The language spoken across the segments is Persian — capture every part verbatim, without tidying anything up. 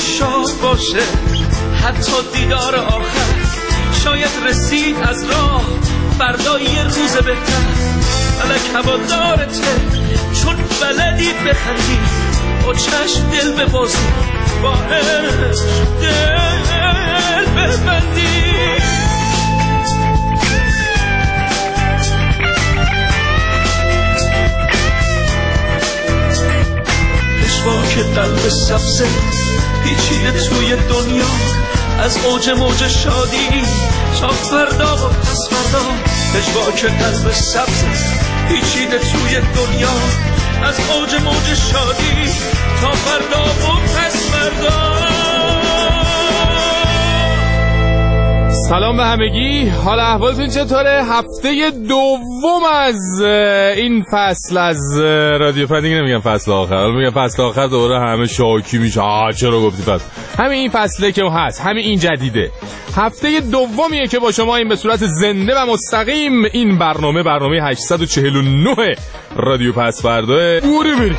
شاد باشه حتی دیدار آخر، شاید رسید از راه فردا یه روز بهتر. فلک هوادارته چون بلدی بخندی، با چشم دل ببازی، با عشق دل ببندی. پشواک قلب سبزه پیچیده توی دنیا، از اوج موج شادی تا فردا و پس فردا. پشواک قلب سبزه پیچیده توی دنیا، از اوج موج شادی تا فردا و پس فردا. سلام به همگی، حال احوالتون چطوره؟ هفته دوم از این فصل از رادیو فردا. دیگه نمیگم فصل آخر، میگم فصل آخر دوباره همه شاکی میشه. آه چرا گفتی فصل؟ همین این فصله که هست، همین این جدیده. هفته دومیه که با شما این به صورت زنده و مستقیم این برنامه برنامه هشتصد و چهل و نه رادیو پس فردا. بوری بری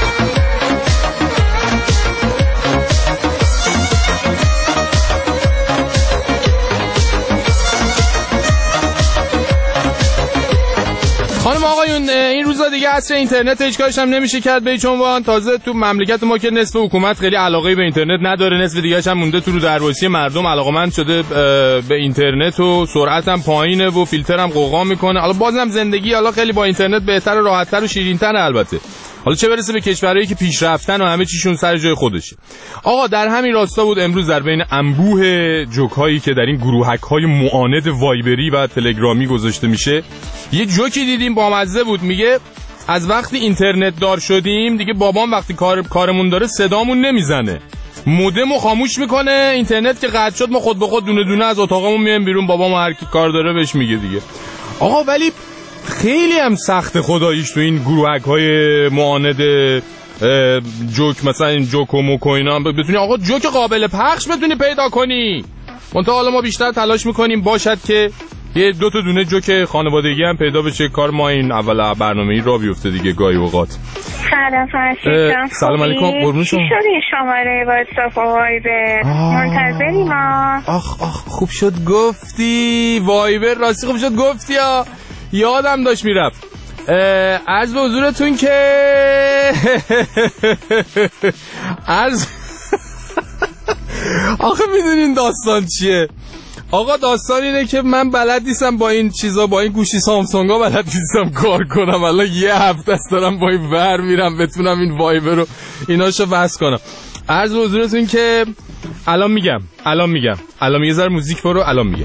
خانم آقایون، این روزا دیگه عصر اینترنت، هیچ کارش هم نمیشه کرد به هیچ عنوان. تازه تو مملکت ما که نصف حکومت خیلی علاقه به اینترنت نداره، نصف دیگه‌اش هم مونده تو رو درواسی مردم علاقه‌مند شده به اینترنت و سرعت هم پایینه و فیلتر هم قوقا میکنه. حالا بازم زندگی حالا خیلی با اینترنت بهتر و راحت‌تر و شیرین‌تر البته. حالا چه برسه به کشورهایی که پیشرفتن و همه چیشون سر جای خودشه. آقا در همین راستا بود امروز در بین انبوه جوک‌هایی که در این گروهک‌های معاند وایبری و تلگرامی گذاشته میشه، یه جوکی دیدیم با مزه بود. میگه از وقتی اینترنت دار شدیم دیگه بابام وقتی کار کارمون داره صدامون نمیزنه، مودمو خاموش میکنه. اینترنت که قطع شد ما خود به خود دونه دونه از اتاقمون میایم بیرون، بابام هر کی کار داره بهش میگه دیگه. آقا ولی خیلی هم سخت خداییش تو این گروهک‌های معاند جوک، مثلا این جوک و موک و اینا بتونی آقا جوک قابل پخش بتونی پیدا کنی. منتها حالا ما بیشتر تلاش میکنیم باشد که یه دو تا دونه جوک خانوادگی هم پیدا بشه. کار ما این اول برنامه‌ای را بیفته دیگه گاهی اوقات. سلام فرشید. سلام علیکم. قربون شما. چی شده شماره واتساپ و وایبر؟ منتظری ما. آخ آخ خوب شد گفتی وایبر، راستی خوب شد گفتی ها، یادم داشت میرفت. عرض به حضورتون که عرض آخه میدونین داستان چیه؟ آقا داستان اینه که من بلد نیستم با این چیزا، با این گوشی سامسونگ ها بلد نیستم کار کنم. الان یه هفته است دارم با این ور میرم بتونم این وایبر رو ایناشو وصل کنم. عرض به حضورتون که الان میگم الان میگم الان یه ذره موزیک برو، الان میگم.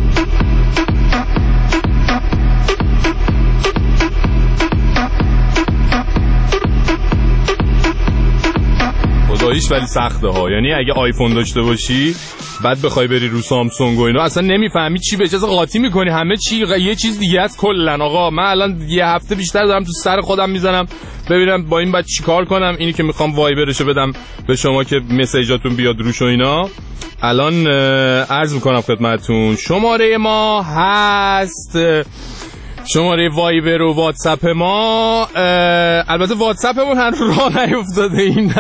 خداییش ولی سخته ها، یعنی اگه آیفون داشته باشی بعد بخوای بری رو سامسونگ و اینا اصلا نمیفهمی چی به چه قاطی میکنی، همه چی یه چیز دیگه است کلا. آقا من الان یه هفته بیشتر دارم تو سر خودم میزنم ببینم با این بعد چیکار کنم. اینی که میخوام وایبرشو بدم به شما که مسیجاتون بیاد روش و اینا. الان عرض میکنم خدمتتون شماره ما هست، شماره وایبر و واتساپ ما. البته واتساپمون هنوز راه نیفتاده، این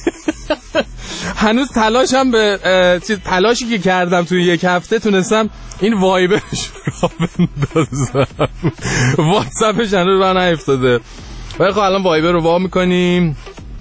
هنوز تلاشم به تلاشی که کردم توی یک هفته تونستم این وایبرش راه بندازم، واتساپش هنوز راه نیفتاده. ولی خب الان وایبر رو وا میکنیم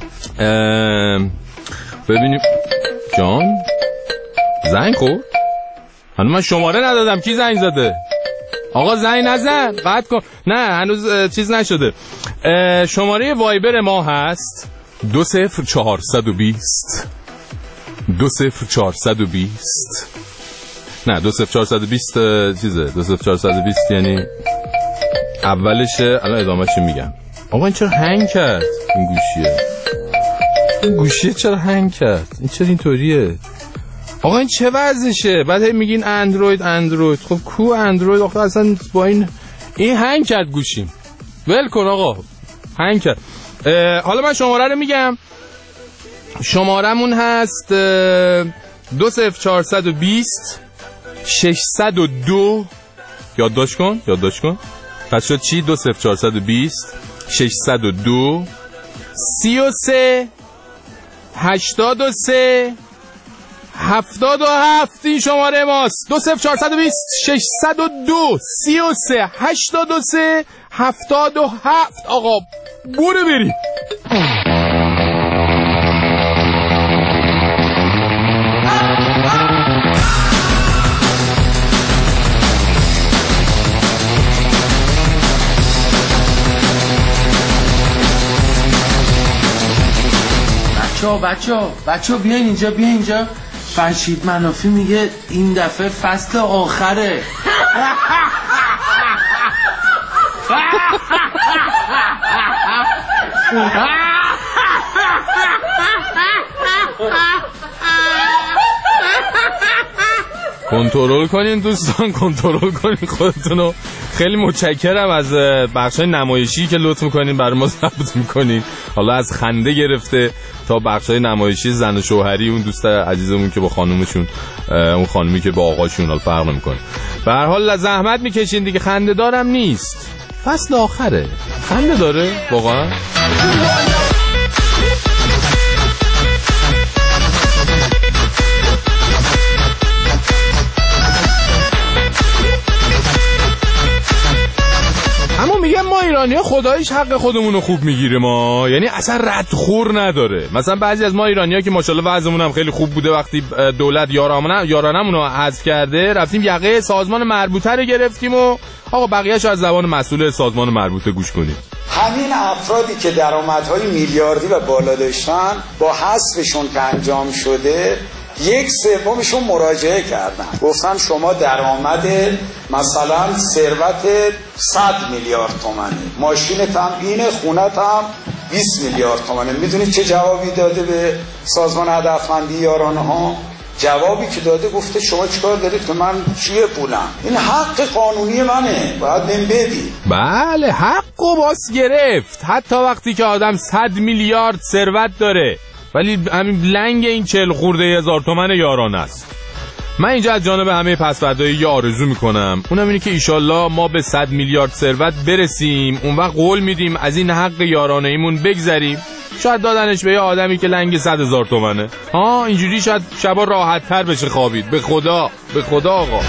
ببینیم. جان زنگ خورد؟ هنوز من شماره ندادم، کی زنگ زده؟ آقا زنگ نزن، قطع کن. نه هنوز چیز نشده. شماره وایبر ما هست دو صفر چهارصد و بیست دو صفر چهارصد و بیست نه دو صفر چهارصد و بیست چیزه، دو صفر چهارصد و بیست یعنی اولشه. الان ادامهش میگم. آقا این چرا هنگ کرد این گوشیه؟ این گوشیه چرا هنگ کرد؟ این چرا اینطوریه؟ آقا این چه وضعشه؟ بعد هی میگین اندروید اندروید. خب کو اندروید؟ آقا اصلا با این این هنگ کرد گوشیم. ول کن آقا، هنگ کرد. حالا من شماره رو میگم. شمارمون هست دو صفر چهارصد و بیست ششصد و دو. یادداشت کن یادداشت کن پس شد چی؟ دو صفر چهارصد و بیست ششصد و دو سی و سه هشتاد و سه هفتاد و هفت این شماره ماست. دو صفر چهارصد و بیست ششصد و دو سی و سه هشتاد و سه هفتاد و هفت. آقا برو بریم. بچه ها بچه ها بچه ها بیاین اینجا بیاین اینجا. فرشید منافی میگه این دفعه فصل آخره. کنترل کنین دوستان، کنترل کنین خودتونو. خیلی متشکرم از بخشای نمایشی که لطف میکنین برای ما ضبط میکنین، حالا از خنده گرفته تا بخشای نمایشی زن و شوهری اون دوست عزیزمون که با خانومشون، اون خانومی که با آقاشون، حالا فرق نمیکنه. به هر حال زحمت میکشین دیگه، خنده دارم نیست، فصل آخره. خنده داره واقعا. اما میگم ما ایرانی‌ها خداییش حق خودمونو خوب میگیره ما، یعنی اصلا ردخور نداره. مثلا بعضی از ما ایرانی‌ها که ماشاءالله وضعمون هم خیلی خوب بوده، وقتی دولت یارانه یارانمون رو حذف کرده رفتیم یقه سازمان مربوطه رو گرفتیم و آقا بقیه‌اش از زبان مسئول سازمان مربوطه گوش کنیم. همین افرادی که درآمدهای میلیاردی و بالا داشتن با حذفشون که انجام شده یک سومشون مراجعه کردن، گفتن شما درآمد مثلا ثروت صد میلیارد تومانه، ماشینت هم اینه، خونت هم بیست میلیارد تومانه. میدونید چه جوابی داده به سازمان هدفمندی یارانه ها؟ جوابی که داده گفته شما چیکار دارید که من چیه پولم؟ این حق قانونی منه، باید بهم بدی. بله حقو باز گرفت، حتی وقتی که آدم صد میلیارد ثروت داره ولی همین لنگ این چهل خورده هزار تومن یارانه است. من اینجا از جانب همه پسوردایی یه آرزو میکنم، اونم اینه که ایشالله ما به صد میلیارد ثروت برسیم، اون وقت قول میدیم از این حق یارانه ایمون بگذریم. شاید دادنش به یه آدمی که لنگ صد هزار تومنه، ها اینجوری شاید شبا راحت تر بشه خوابید. به خدا به خدا آقا.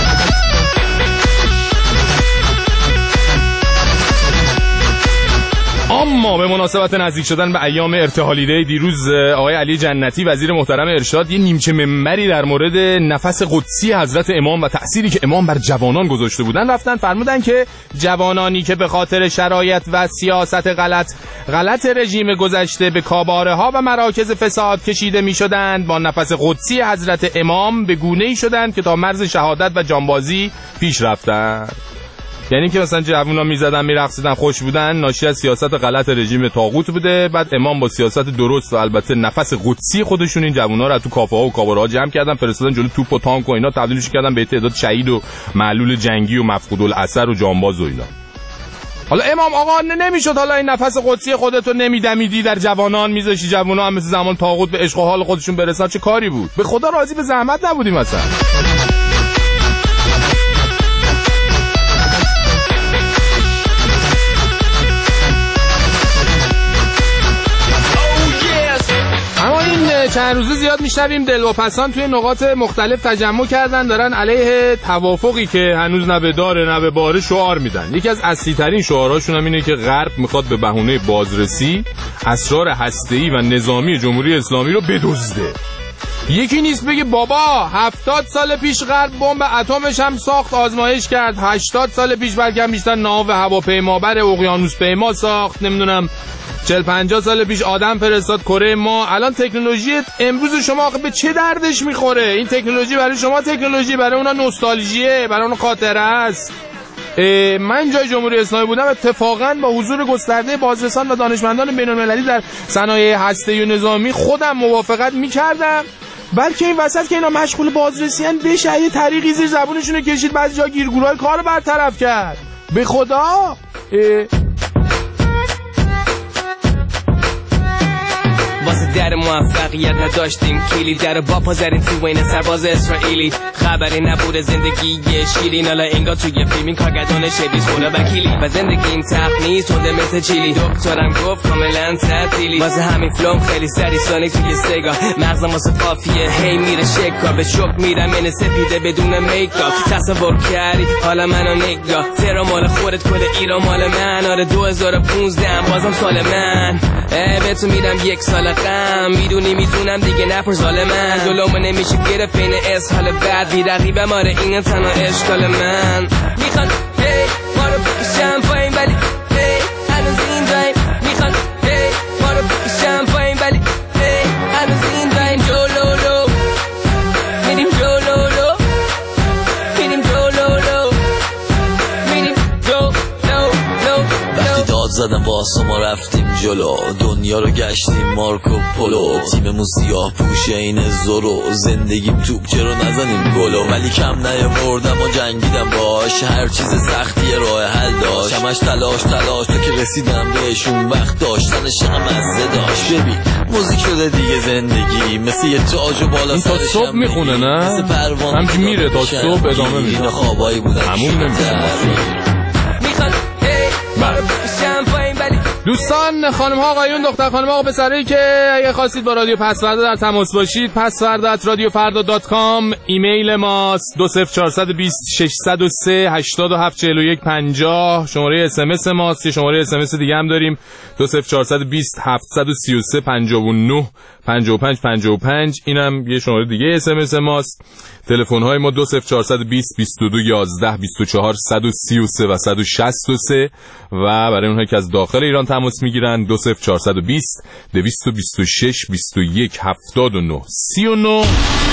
اما به مناسبت نزدیک شدن به ایام ارتحالیده دیروز، آقای علی جنتی وزیر محترم ارشاد یه نیمچه منبری در مورد نفس قدسی حضرت امام و تأثیری که امام بر جوانان گذاشته بودن رفتن فرمودن که جوانانی که به خاطر شرایط و سیاست غلط غلط رژیم گذشته به کاباره ها و مراکز فساد کشیده می شدند، با نفس قدسی حضرت امام به گونه‌ای شدند که تا مرز شهادت و جانبازی پیش رفتند. یعنی که مثلا جوونا میزدن میرقصیدن خوش بودن، ناشی از سیاست غلط رژیم طاغوت بوده. بعد امام با سیاست درست و البته نفس قدسی خودشون این جوونا رو تو کافه ها و کاباره ها جمع کردن، فرستادن جلو توپ و تانک و اینا، تبدیلش کردن به تعداد شهید و معلول جنگی و مفقود الاثر و جانباز و اینا. حالا امام آقا نمیشد حالا این نفس قدسی خودتو نمیدمیدی در جوانان میذاشی جوونا هم مثل زمان طاغوت به عشق و حال خودشون برسن؟ چه کاری بود؟ به خدا راضی به زحمت نبودیم مثلا. چند روزه زیاد میشنویم دلواپسان توی نقاط مختلف تجمع کردن، دارن علیه توافقی که هنوز نه به داره نه به باره شعار میدن. یکی از اصلی ترین شعارهاشون هم اینه که غرب میخواد به بهونه بازرسی اسرار هسته‌ای و نظامی جمهوری اسلامی رو بدزده. یکی نیست بگه بابا هفتاد سال پیش غرب بمب اتمش هم ساخت، آزمایش کرد، هشتاد سال پیش بلکه بیشتر ناو هواپیمابر اقیانوس پیما ساخت، نمیدونم چهل پنجاه سال پیش آدم فرستاد کره ما. الان تکنولوژی امروز شما به چه دردش میخوره؟ این تکنولوژی برای شما تکنولوژی، برای اونا نوستالژیه، برای اونا خاطره است. من جای جمهوری اسلامی بودم اتفاقا با حضور گسترده بازرسان و دانشمندان بین‌المللی در صنایع هسته‌ای و نظامی خودم موافقت میکردم، بلکه این وسط که اینا مشغول بازرسی ان بشه یه طریقی زیر زبونشون رو کشید، بعضی جا گیرگورای کارو برطرف کرد. به خدا واسه در موفقیت داشتیم کلی در با پا زدیم تو این سرباز اسرائیلی خبری نبوده زندگی شیرین حالا انگار توی فیلم کارگردان شبیز خدا وکیلی و زندگی این سخت نیست تنده مثل چیلی دکترم گفت کاملا تعطیلی واسه همین فلوم خیلی سری سانی توی سگا مغزم واسه قافیه هی میره شکا به شک میرم این سپیده بدون میکاپ تصور کردی حالا منو نگاه ترا مال خودت کل ایران مال من آره دو هزار و پونزده بازم سال من به تو میدم یک سال غم میدونی میدونم دیگه نپر ظالم من جلومو نمیشه گرفت این اسحال بعد بی رقیبم آره این تنها اشکال من میخوان هی ما رو بکشم پایین ولی هی هنوز این دایم میخوان هی ما رو بکشم پایین ولی هی هنوز این دایم جلولو میریم جلولو میریم جلولو میریم جلولو وقتی داد زدم با ما رفتیم جلو دنیا رو گشتیم مارکو پولو تیممون سیاه پوشه این زورو زندگیم توپ چرا نزنیم گلو ولی کم نیاوردم و جنگیدم باش هر چیز سختی راه حل داشت همش تلاش تلاش تا که رسیدم بهشون وقت داشتنش هم مزه داشت ببین موزیک شده دیگه زندگی مثل یه تاج و بالا سرشم تا صبح میخونه نه همچی میره تا صبح ادامه میده این خوابایی بودن همون نمیده دوستان خانم ها آقایون دختر خانم ها پسرایی که اگه خواستید با رادیو پسوردا در تماس باشید پسوردا ات رادیو فردا دات کام ایمیل ماست دو صفر چهار دو صفر شش صفر سه هشت هفت چهار یک پنجاه شماره اس ام اس ماست یه شماره اس ام اس دیگه هم داریم دو صفر چهار دو صفر هفت سه سه پنجاه و نه پنجاه و پنج پنجاه و پنج اینم یه شماره دیگه اس ام اس ماست تلفن های ما دو صفر چهار دو صفر بیست و دو یازده بیست و چهار صد و سی و سه و صد و شصت و سه و برای اونهایی که از داخل ایران تماس میگیرن دو صفر چهار دو صفر دویست و بیست و شش بیست و یک هفتاد و نه سی و نه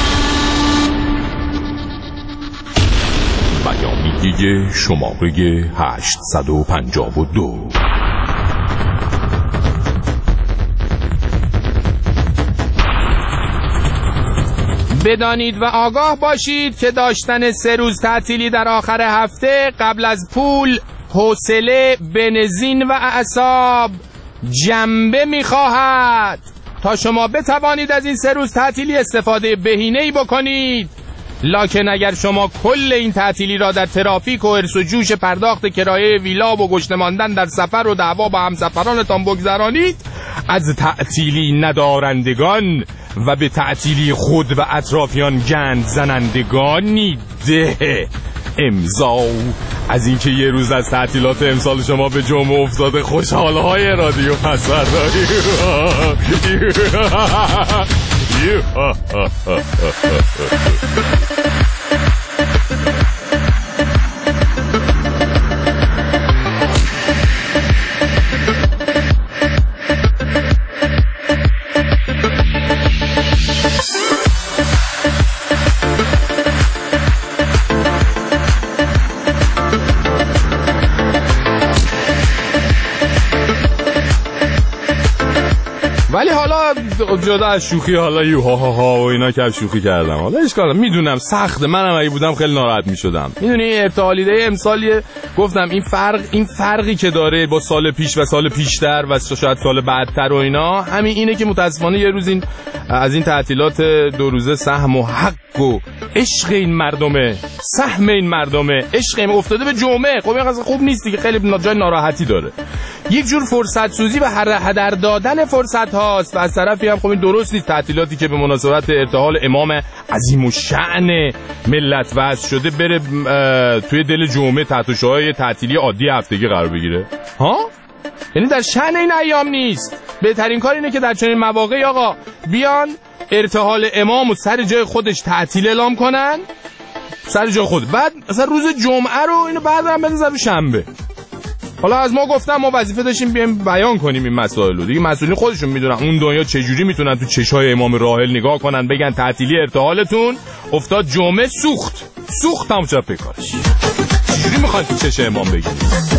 بیانیه شماره هشتصد و پنجاه و دو. بدانید و آگاه باشید که داشتن سه روز تعطیلی در آخر هفته قبل از پول، حوصله، بنزین و اعصاب جنبه می‌خواهد. تا شما بتوانید از این سه روز تعطیلی استفاده بهینه‌ای بکنید، لکن اگر شما کل این تعطیلی را در ترافیک و هرس و جوش پرداخت کرایه ویلا و گشته ماندن در سفر و دعوا با همسفرانتان بگذرانید، از تعطیلی ندارندگان و به تعطیلی خود و اطرافیان گند زنندگانی ده امضا از اینکه یه روز از تعطیلات امسال شما به جمعه افتاده. خوشحال‌های رادیو پسورداری. ولی حالا جدا از شوخی، حالا یو ها ها ها و اینا که شوخی کردم، حالا اشکال میدونم سخته، منم اگه بودم خیلی ناراحت میشدم. میدونی ارتحالیده امسال گفتم این فرق این فرقی که داره با سال پیش و سال پیشتر و شاید سال بعدتر و اینا همین اینه که متاسفانه یه روز این از این تعطیلات دو روزه سهم و حق و عشق این مردمه، سهم این مردمه، عشق این افتاده به جمعه. خب این قضیه خوب نیست دیگه، خیلی جای ناراحتی داره. یک جور فرصت سوزی و هدر دادن فرصت هاست و از طرفی هم خب این درست نیست. تعطیلاتی که به مناسبت ارتحال امام عظیم الشأن ملت وضع شده بره توی دل جمعه تحت شعاع تعطیلی عادی هفتگی قرار بگیره، ها؟ یعنی در شأن این ایام نیست. بهترین کار اینه که در چنین مواقعی آقا بیان ارتحال امام و سر جای خودش تعطیل اعلام کنن، سر جای خود، بعد مثلا روز جمعه رو اینو بعدم بندازن رو شنبه. حالا از ما گفتم ما وظیفه داشتیم بیایم بیان کنیم این مسائل رو دیگه. مسئولین خودشون میدونن اون دنیا چجوری میتونن تو چشای امام راحل نگاه کنن بگن تعطیلی ارتحالتون افتاد جمعه، سوخت سوخت تمام شد فکرش. چجوری میخوان تو چش امام بگن؟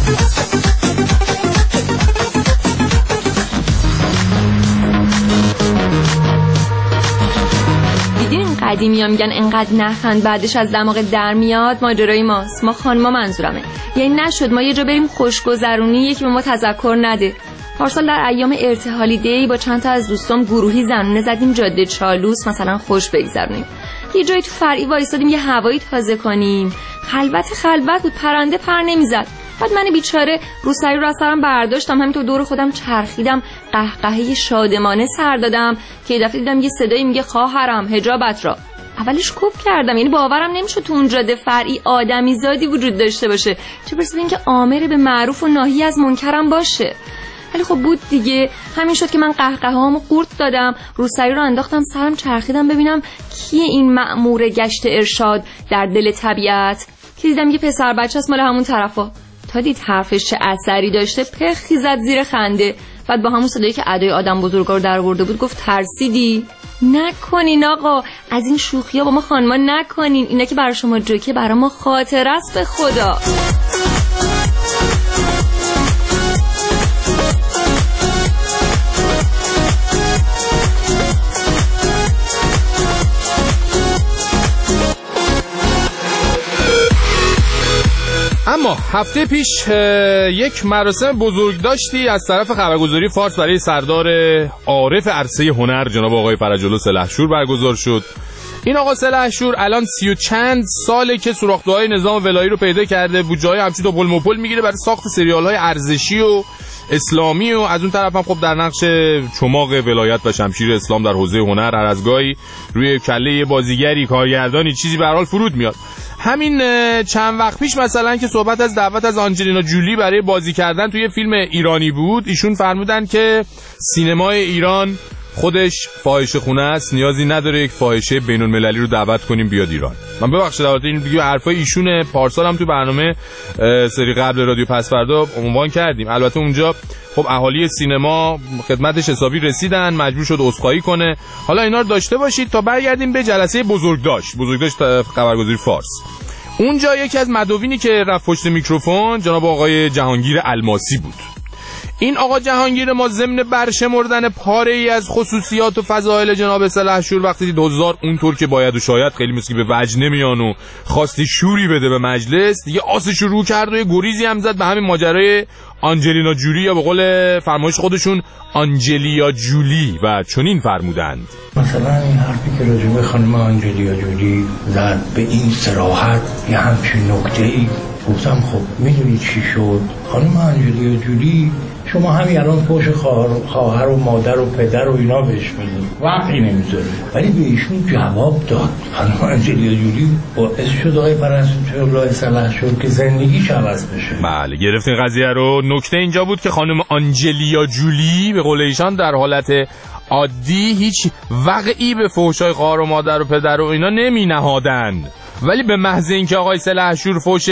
دیدین قدیمی ها میگن انقدر نخند بعدش از دماغ در میاد؟ ماجرای ماست، ما خانما منظورمه. یعنی نشد ما یه جا بریم خوشگذرونی یکی به ما تذکر نده. پارسال در ایام ارتحالی دی با چند تا از دوستام گروهی زنونه زدیم جاده چالوس مثلا خوش بگذرونیم. یه جایی تو فرعی وایسادیم یه هوایی تازه کنیم. خلوت خلوت بود، پرنده پر نمیزد. بعد من بیچاره روسری رو از سرم برداشتم، همینطور دور خودم چرخیدم، قهقهه شادمانه سر دادم که یه دفعه دیدم یه صدایی میگه خواهرم حجابت را. اولش کوب کردم، یعنی باورم نمیشد تو اون جاده فرعی آدمی زادی وجود داشته باشه، چه برسه اینکه آمر به معروف و ناهی از منکرم باشه. ولی خب بود دیگه، همین شد که من قهقهه‌هامو قورت دادم، روسری رو انداختم سرم چرخیدم ببینم کیه این مأمور گشت ارشاد در دل طبیعت، که دیدم یه پسر بچه است مال همون طرفا. تا دید حرفش چه اثری داشته پخی زد زیر خنده. بعد با همون صدایی که ادای آدم بزرگا رو در آورده بود گفت ترسیدی؟ نکنین آقا، از این شوخی‌ها با ما خانما نکنین، اینا که برای شما جوکه برای ما خاطره است به خدا. اما هفته پیش یک مراسم بزرگ داشتی از طرف خبرگزاری فارس برای سردار عارف عرصه هنر جناب آقای فرج الله سلحشور برگزار شد. این آقا سلحشور الان سی و چند ساله که سوراخ‌دوهای نظام ولایی رو پیدا کرده، بودجه‌های همچین تا پل مپل میگیره برای ساخت سریال‌های ارزشی و اسلامی و از اون طرف هم خب در نقش چماق ولایت و شمشیر اسلام در حوزه هنر هر از گاهی روی کله بازیگری کارگردانی چیزی به هر حال فرود میاد. همین چند وقت پیش مثلا که صحبت از دعوت از آنجلینا جولی برای بازی کردن توی فیلم ایرانی بود، ایشون فرمودن که سینمای ایران خودش فاحشه خونه است، نیازی نداره یک فاحشه بین المللی رو دعوت کنیم بیاد ایران. من ببخشید البته این دیگه حرفای ایشونه، پارسال هم تو برنامه سری قبل رادیو پس فردا عنوان کردیم. البته اونجا خب اهالی سینما خدمتش حسابی رسیدن، مجبور شد عذرخواهی کنه. حالا اینا رو داشته باشید تا برگردیم به جلسه بزرگداشت بزرگداشت خبرگزاری فارس. اونجا یکی از مداوینی که رفت پشت میکروفون جناب آقای جهانگیر الماسی بود. این آقا جهانگیر ما ضمن برشمردن پاره ای از خصوصیات و فضایل جناب سلحشور وقتی دید هزار اونطور که باید و شاید خیلی مثل که به وجه نمیان و خواستی شوری بده به مجلس، دیگه آسش رو کرد و یه گریزی هم زد به همین ماجرای آنجلینا جولی، یا به قول فرمایش خودشون آنجلیا جولی، و چنین فرمودند مثلا این حرفی که راجع به خانم آنجلیا جولی زد به این صراحت یه همچین نکته‌ای، گفتم خب میدونی چی شد؟ خانم آنجلیا جولی شما همین الان پشت خواهر و مادر و پدر و اینا بهش میدید، وقتی نمیذاره، ولی به ایشون جواب داد. خانم آنجلیا جولی باعث شد آقای فرج سلحشور که زندگیش عوض بشه. بله گرفتین قضیه رو. نکته اینجا بود که خانم آنجلیا جولی به قول ایشان در حالت عادی هیچ وقعی به فحشای خواهر و مادر و پدر و اینا نمی نهادن، ولی به محض اینکه آقای سلحشور فحش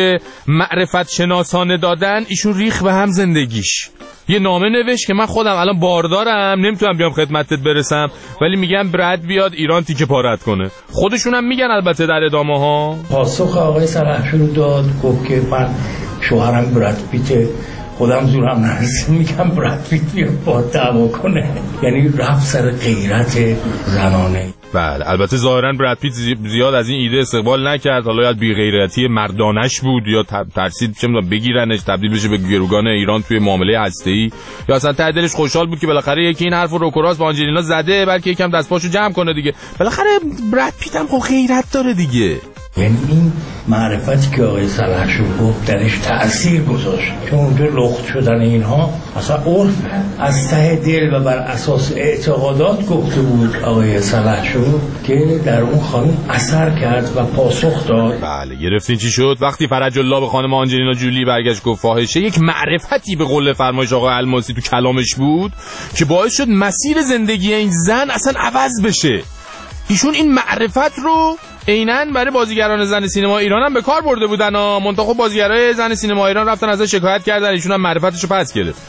معرفت شناسانه دادن، ایشون ریخ به هم زندگیش. یه نامه نوشت که من خودم الان باردارم نمیتونم بیام خدمتت برسم، ولی میگم برد بیاد ایران تیکه پارت کنه. خودشون هم میگن البته در ادامه ها. پاسخ آقای سلحشور داد، گفت که من شوهرم برد پیت، خودم زورم نرسید، میگم برد پیت بیاد با دعوا کنه. یعنی رفت سر غیرت زنانه. بله البته ظاهرا براد پیت زیاد از این ایده استقبال نکرد، حالا یاد بی‌غیرتی مردانش بود یا ترسید چه میدونم بگیرنش تبدیل بشه به گروگان ایران توی معامله هسته‌ای، یا اصلا ته دلش خوشحال بود که بالاخره یکی این حرفو رو کراس با آنجلینا زده، بلکه یکم دست پاشو جمع کنه دیگه. بالاخره براد پیت هم خب غیرت داره دیگه. یعنی این معرفتی که آقای سلحشور گفت درش تأثیر گذاشت، چون اونجا لخت شدن اینها اصلا عرف از ته دل و بر اساس اعتقادات گفته بود آقای سلحشور که در اون خانم اثر کرد و پاسخ داد. بله گرفتین چی شد؟ وقتی فرج الله به خانم آنجلینا جولی برگشت گفت فاحشه، یک معرفتی به قول فرمایش آقای الماسی تو کلامش بود که باعث شد مسیر زندگی این زن اصلا عوض بشه. ایشون این معرفت رو عیناً برای بازیگران زن سینما ایران هم به کار برده بودن ها، منتها بازیگرای زن سینما ایران رفتن ازش شکایت کردن، ایشون هم معرفتش رو پس گرفت.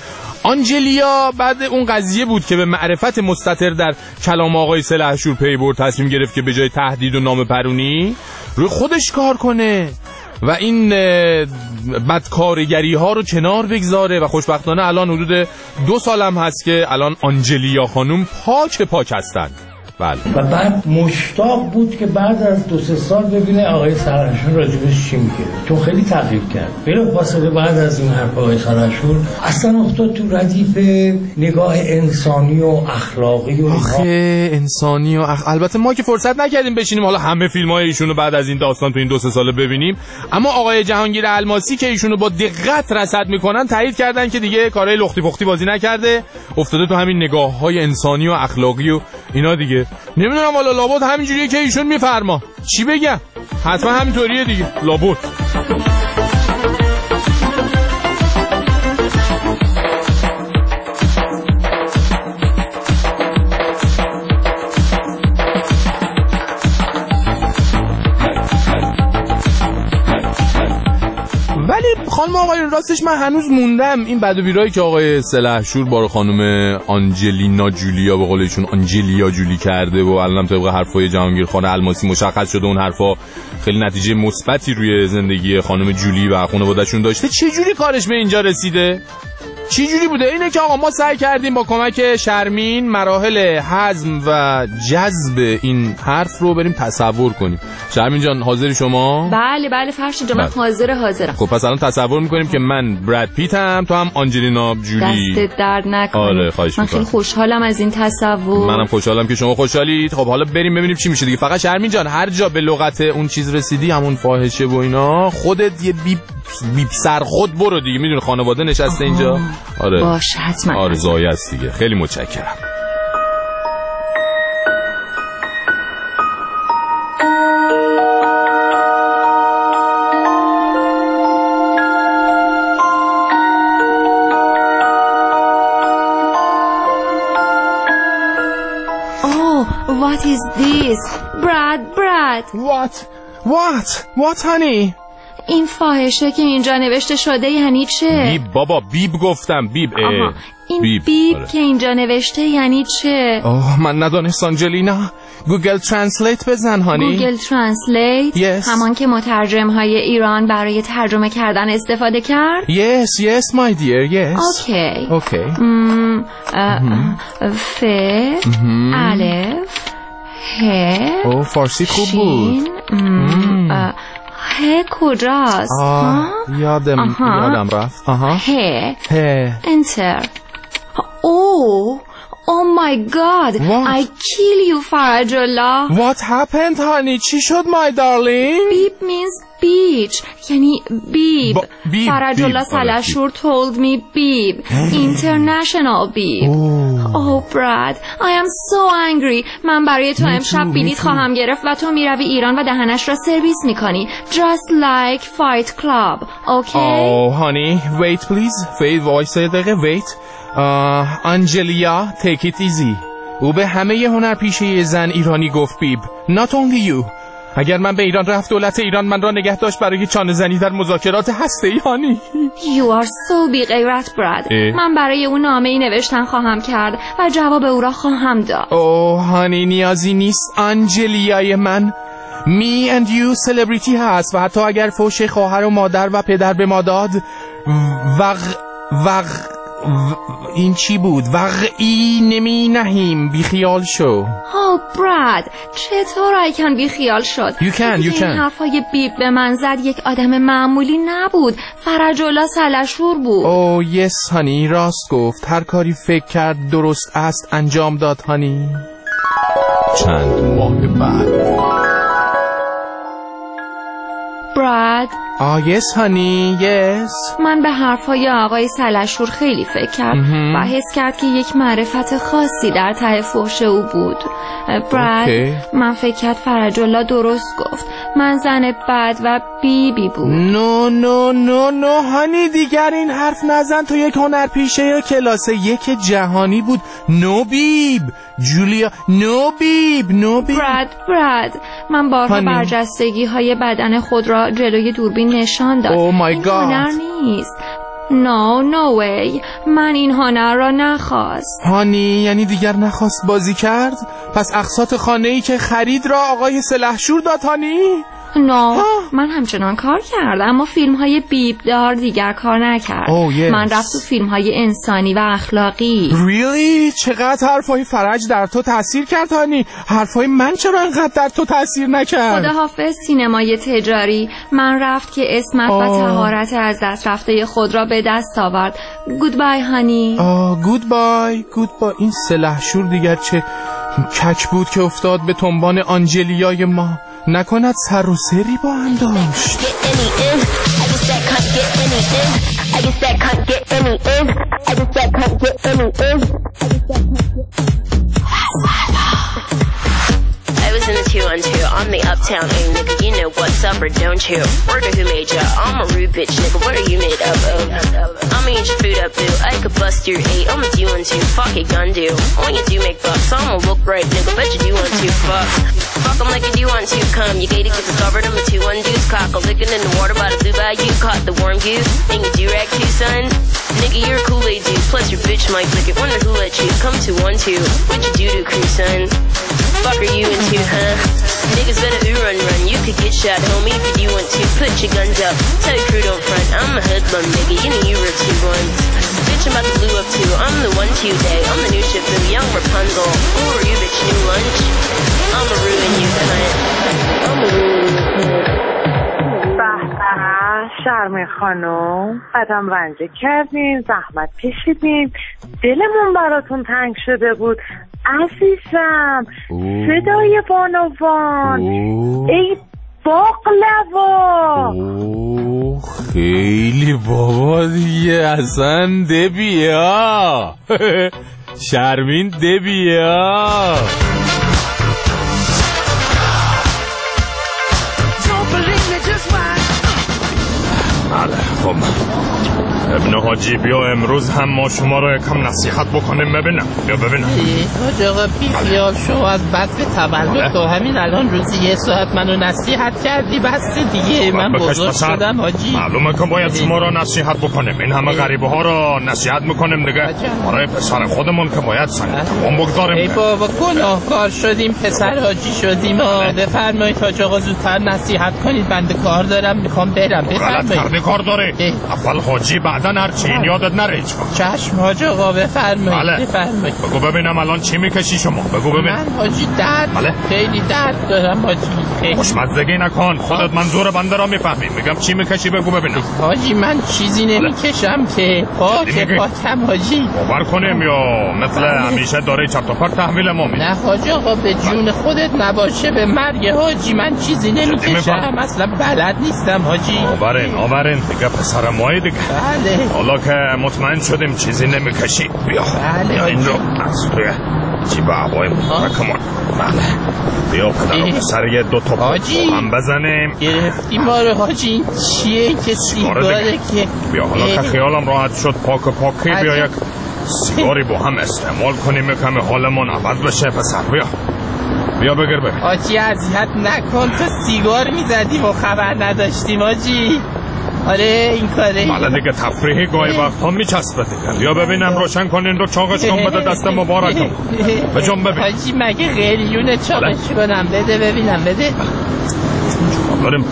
آنجلیا بعد اون قضیه بود که به معرفت مستتر در کلام آقای سلحشور پی برد، تصمیم گرفت که به جای تهدید و نام پرونی روی خودش کار کنه و این بدکارگری ها رو کنار بگذاره و خوشبختانه الان حدود دو سال هم هست که الان آنجلیا خانم پاک پاک هستن بله. و بعد مشتاق بود که بعد از دو سه سال ببینه آقای سلحشور راجبش چی میگه، چون خیلی تغییر کرد. بلافاصله بعد از این حرف آقای سلحشور اصلا افتاد تو ردیف نگاه انسانی و اخلاقی و آخه انسانی و اخ... البته ما که فرصت نکردیم بشینیم حالا همه فیلم‌های ایشونو بعد از این داستان تو این دو سه ساله ببینیم، اما آقای جهانگیر الماسی که ایشونو با دقت رصد میکنن تایید کردن که دیگه کارهای لختی پختی بازی نکرده، افتاده تو همین نگاه‌های انسانی و اخلاقی و اینا دیگه. نمیدونم والا لابد همینجوریه که ایشون میفرما، چی بگم، حتما همینطوریه دیگه لابد. ولی خانم آقایون راستش من هنوز موندم این بد و بیرایی که آقای سلحشور با خانم آنجلینا جولیا به قول ایشون آنجلیا جولی کرده و الان طبق حرفای جهانگیر خان الماسی مشخص شده اون حرفا خیلی نتیجه مثبتی روی زندگی خانم جولی و خانواده‌شون داشته. چه جوری کارش به اینجا رسیده؟ چی جوری بوده؟ اینه که آقا ما سعی کردیم با کمک شرمین مراحل هضم و جذب این حرف رو بریم تصور کنیم. شرمین جان حاضری شما؟ بله بله فرشید جان من حاضر حاضرم. خب پس الان تصور میکنیم که من براد پیتم، تو هم آنجلینا جولی. دستت درد نکنه. آره خواهش میکنم. من خیلی خوشحالم از این تصور. منم خوشحالم که شما خوشحالید. خب حالا بریم ببینیم چی میشه دیگه. فقط شرمین جان هر جا به لغت اون چیز رسیدی همون فاحشه و اینا خودت یه بیپ بیپ سر خود برو دیگه، میدونی خانواده نشسته اینجا. آره باشه حتما. آره زایه است دیگه. خیلی متشکرم. Oh, what is this? Brad, Brad. What? What? What honey? این فاحشه که اینجا نوشته شده یعنی چه؟ بیب بابا بیب گفتم بیب. آها. این بیب, بیب. آره. که اینجا نوشته یعنی چه؟ اوه من ندانست آنجلینا. گوگل ترنسلیت بزن هانی. گوگل ترنسلیت؟ yes. همان که مترجم های ایران برای ترجمه کردن استفاده کرد؟ yes yes my dear yes. اوکی اوکی. ف الف ه او فارسی خوب بود. ه کجاست؟ آه یادم آها. یادم رفت. آها ه ه انتر. او Oh my God! What? I kill you, Farajullah. What happened, honey? چی شد, my darling? Beep means beach. یعنی بیب. بیب. Farajullah Salashur told me beep. International beep. Oh. oh, Brad. I am so angry. من برای تو امشب بلیط خواهم گرفت و تو میروی ایران و دهنش را سرویس میکنی. Just like Fight Club. Okay? Oh, honey. Wait, please. Wait, وایسا دقیقه. Wait. آنجلیا uh, take it easy. او به همه هنرپیشه زن ایرانی گفت بیب. Not only you. اگر من به ایران رفت دولت ایران من را نگه داشت برای چانه زنی در مذاکرات هسته‌ای هانی. You are so big غیرت براد. من برای او نامه ای نوشتن خواهم کرد و جواب او را خواهم داد. اوه هانی نیازی نیست آنجلیای من. Me and you celebrity هست و حتی اگر فوش خواهر و مادر و پدر به ما داد وق وق این چی بود؟ وقعی نمی نهیم بیخیال شو. Oh Brad چطور I can بیخیال شد؟ You can, you can. این حرفای بیب به من زد یک آدم معمولی نبود. فرج‌الله سلحشور بود. Oh yes هانی راست گفت. هر کاری فکر کرد درست است انجام داد هانی. چند ماه بعد براد آه یس هانی یس. من به حرفای آقای سلحشور خیلی فکر کرد و حس کرد که یک معرفت خاصی در ته فحش او بود. براد okay. من فکر کرد فرج‌الله درست گفت. من زن بد و بیبی بود. نو نو نو نو هانی دیگر این حرف نزن. تو یک هنرپیشه کلاس یک جهانی بود. نو بیب جولیا نو بیب نو بیب. براد براد من بارها برجستگی های بدن خود را جلوی دوربین نشان داد. oh این هنر نیست. نو نو وی من این هنر را نخواست. هانی یعنی دیگر نخواست بازی کرد؟ پس اقساط خانه‌ای که خرید را آقای سلحشور داد هانی؟ نه no, من همچنان کار کردم اما فیلم های بیب دار دیگر کار نکرد. oh, yes. من رفت تو فیلم های انسانی و اخلاقی. really؟ چقدر حرفای فرج در تو تاثیر کرد هانی؟ حرفای من چرا انقدر در تو تاثیر نکرد؟ خداحافظ سینمای تجاری. من رفت که اسمت oh. و طهارت از دست رفته خود را به دست آورد. گودبای هانی. آه گودبای گودبای. این سلحشور دیگر چه کک بود که افتاد به تنبان آنجلیای ما. نکند سر و سری با هم داشت. I was in the two on two, I'm the uptown A, nigga, you know what's up or don't you? Word of who made ya, I'm a rude bitch, nigga, what are you made up of? I'ma eat your food up, boo, I could bust your eight, I'm a do one two, fuck it, gun do. When you do make bucks, I'ma look right, nigga, bet you do want to, fuck. Fuck 'em like you do want to, come, you gated, get discovered, I'm a two one deuce, cock, a lickin' in the water by the blue bayou, caught the warm goose, and you do rag too, son? Nigga, you're a Kool-Aid dude, plus your bitch might lick it, wonder who let you, come to one two, what you do to crew, son? Fuck are you into, huh? Niggas better ooh run run, you could get shot, homie, if you want to. Put your guns up, tell your crew don't front. I'm a hoodlum, nigga, you know you were two ones. Bitch, I'm about to blue up too, I'm the one two day. I'm the new ship, the young Rapunzel. Who are you, bitch, new lunch? I'ma ruin you, cunt. I'ma ruin you, cunt. شرمی خانم قدم رنجه کردین، زحمت کشیدین، دلمون براتون تنگ شده بود عزیزم. صدای بانوان، ای باقلوا. اوه خیلی بابا دیگه، اصلا دبیا. شرمین دبیا. بله خب ابن حاجی بیا امروز هم ما شما رو یکم نصیحت بکنیم. ببینم بیا ببینم حاج آقا بی خیال شو از بد به تولد تو همین الان روزی یه ساعت منو نصیحت کردی بس دیگه من بزرگ شدم حاجی. معلومه که باید شما رو نصیحت بکنیم. این همه غریبه ها رو نصیحت میکنیم دیگه. برای پسر خودمون که باید سنگ تمام بگذاریم. ای بابا گناهکار شدیم، پسر حاجی شدیم. بفرمایید حاج آقا زودتر نصیحت کنید، بنده کار دارم میخوام برم. بفرمایید. کار داره اول حاجی بعدن هر چی این یادت نره هیچ وقت. چشم حاج آقا بفرمایید. بفرمایید. بگو ببینم الان چی میکشی شما؟ بگو ببین. من حاجی درد بله. خیلی درد دارم حاجی. خوشمزدگی نکن، خودت منظور بنده را میفهمی. میگم چی میکشی بگو ببینم. حاجی من چیزی نمیکشم که پاک پاکم حاجی. باور کنیم یا مثل همیشه داره چرت و پرت تحویل ما میدی؟ نه حاج آقا به جون خودت نباشه به مرگ حاجی من چیزی نمیکشم، اصلا بلد نیستم حاجی. آورین آورین دیگه پسر مایی دیگه. بله. حالا که مطمئن شدیم چیزی نمیکشی بیا. بله. این رو از توی جیب هوای مبارکمون. بله. بیا پدر و پسر یه دو تا پاک هم بزنیم. گرفتیم ما رو حاجی. این چیه که سیگاره که بیا حالا که خیالم راحت شد پاک و پاکی بیا یک سیگاری با هم استعمال کنیم یکم حالمون عوض بشه پسر. بیا بیا بگر ببین. حاجی اذیت نکن، تو سیگار میزدیم و خبر نداشتیم حاجی. آره این کاره. بله دیگه تفریحی گاهی وقتا میچسبه دیگه. بیا ببینم روشن کنین رو چاقش کن بده دست مبارکم. به جنب ببین. حاجی مگه قلیون چاقش کنم؟ بده ببینم بده. بریم.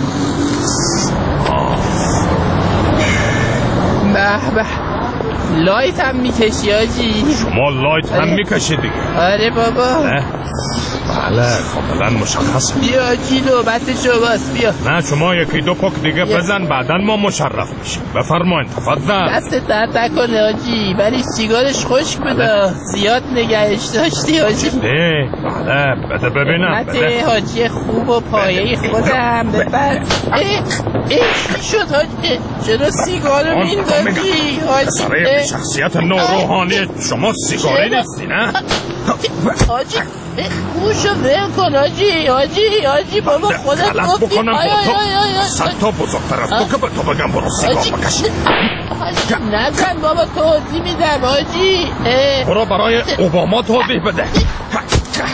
به به لایت هم میکشی حاجی. شما لایت هم میکشی دیگه. آره بابا. نه بله کاملا مشخصه. بیا حاجی نوبت شماست بیا. نه شما یکی دو پاک دیگه بزن بعدن ما مشرف میشیم. بفرمایید تفضل. دست درد نکنه حاجی ولی سیگارش خشک بوده زیاد نگهش داشتی حاجی. بله بله بده ببینم بده حاجی خوب و پایه خودم بفر. ای ای شد حاجی چرا سیگار میندازی حاجی؟ سرای شخصیت نوروحانی شما سیگاری نیستی نه؟ حاجی خوشو ول کن حاجی حاجی حاجی بابا خودت گفتی صد تا بزرگتر از تو که به تو بگم برو سیگار بکشی. نکن بابا توضیح میدم حاجی. برو برای اوباما توضیح بده.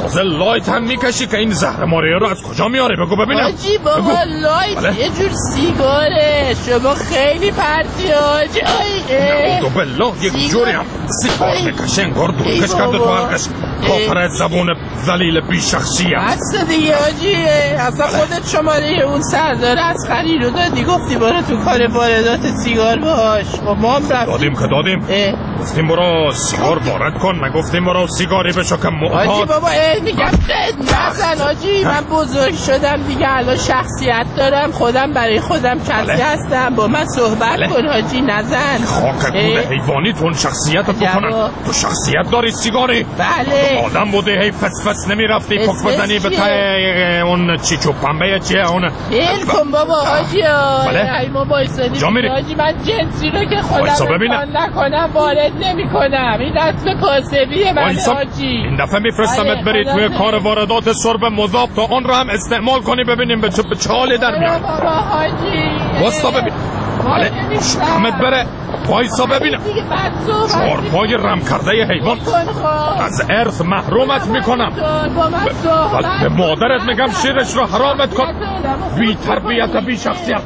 تازه لایت هم میکشی که این زهر ماریه رو از کجا میاره؟ بگو ببینم. حاجی بابا بگو. لایت بله؟ یه جور سیگاره. شما خیلی پرتی حاجی. دو بلا یک جوری هم سیگار میکشه انگار دورکش کرده تو حلقش. کافر زبون ذلیل بی شخصیت. بسته دیگه حاجی. اصلا خودت شماره اون سردار اسخری رو دادی گفتی برو تو کار واردات سیگار باش. خب ما هم رفتیم دادیم که دادیم. گفتیم برو سیگار وارد کن. من گفتیم برو سیگاری بشو که معتاد. حاجی بابا میگم نزن حاجی. من بزرگ شدم دیگه الان شخصیت دارم. خودم برای خودم کسی هستم. با من صحبت کن حاجی نزن. خاک گوله حیوانی تون شخصیت تو کنن. تو شخصیت داری سیگاری؟ بله. آدم بوده هی فس فس نمی رفتی پک بزنی به ته اون چیچو پنبه چیه اون. بیل کن بابا حاجی. بله. ای ما بایستادیم حاجی. من جنسی رو که خودم امکان نکنم وارد نمی کنم. این دست به کاسبیه من حاجی. این دفعه میفرستمت برید توی کار واردات سرب مذاب تا اون رو هم استعمال کنی ببینیم به چه حالی در میاد. بابا حاجی واستا ببین. بله شکمت بره. وایسا ببینم. چهار پای رم کرده حیوان. از ارث محرومت میکنم. به مادرت میگم شیرش رو حرامت کن. بی تربیت بی شخصیت.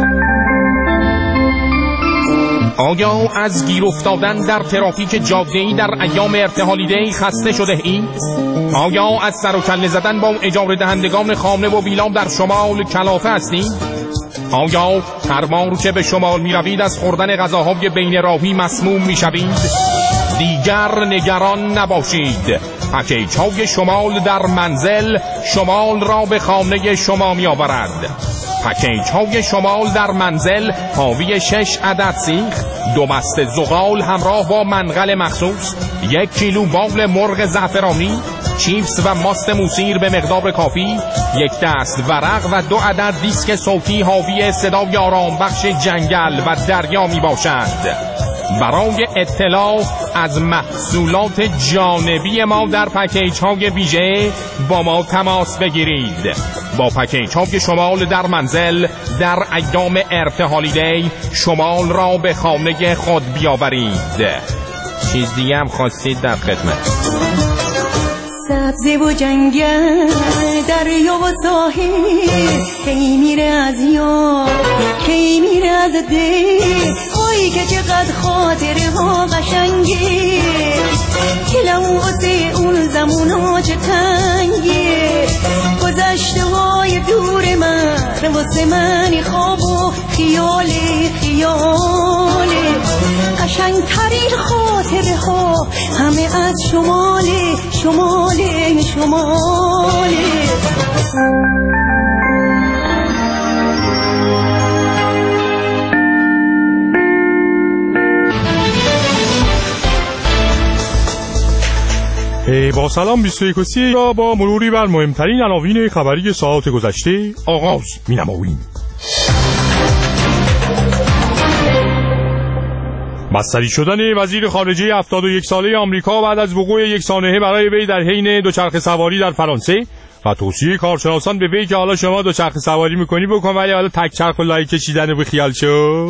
آیا از گیر افتادن در ترافیک جاده‌ای در ایام ارتحالیده‌ای خسته شده ای؟ آیا از سر و کله زدن با اجاره دهندگان خامنه و ویلام در شمال کلافه هستی؟ آیا هر بار که به شمال می روید از خوردن غذاهای بین راهی مسموم می شوید؟ دیگر نگران نباشید. پکیج های شمال در منزل شمال را به خانه شما می آورد. پکیج های شمال در منزل حاوی شش عدد سیخ، دو بسته زغال همراه با منقل مخصوص، یک کیلو بال مرغ زعفرانی، چیپس و ماست موسیر به مقدار کافی، یک دست ورق و دو عدد دیسک صوتی حاوی صدای آرام بخش جنگل و دریا می باشد. برای اطلاع از محصولات جانبی ما در پکیج های ویژه با ما تماس بگیرید. با پکیج های شمال در منزل در ایام ارتحالیده‌ای شمال را به خانه خود بیاورید. چیز دیگه هم خواستید در خدمت. سبزه و جنگل دریا و ساحل کی میره از یاد کی میره از دل آی که چقدر خاطره ها قشنگه کلم واسه اون زمون ها چه تنگه گذشته های دور من واسه من خواب و خیال خیال قشنگ ترین خاطره ها همه از شماله شماله شماله. با سلام بیست و یک و سی را با مروری بر مهمترین عناوین خبری ساعت گذشته آغاز می‌نماییم. بستری شدن وزیر خارجه هفتاد و یک ساله آمریکا بعد از وقوع یک سانحه برای وی در حین دوچرخه سواری در فرانسه و توصیه کارشناسان به وی که حالا شما دوچرخه سواری میکنی بکن ولی حالا تک چرخ و لای کشیدن به خیال شو.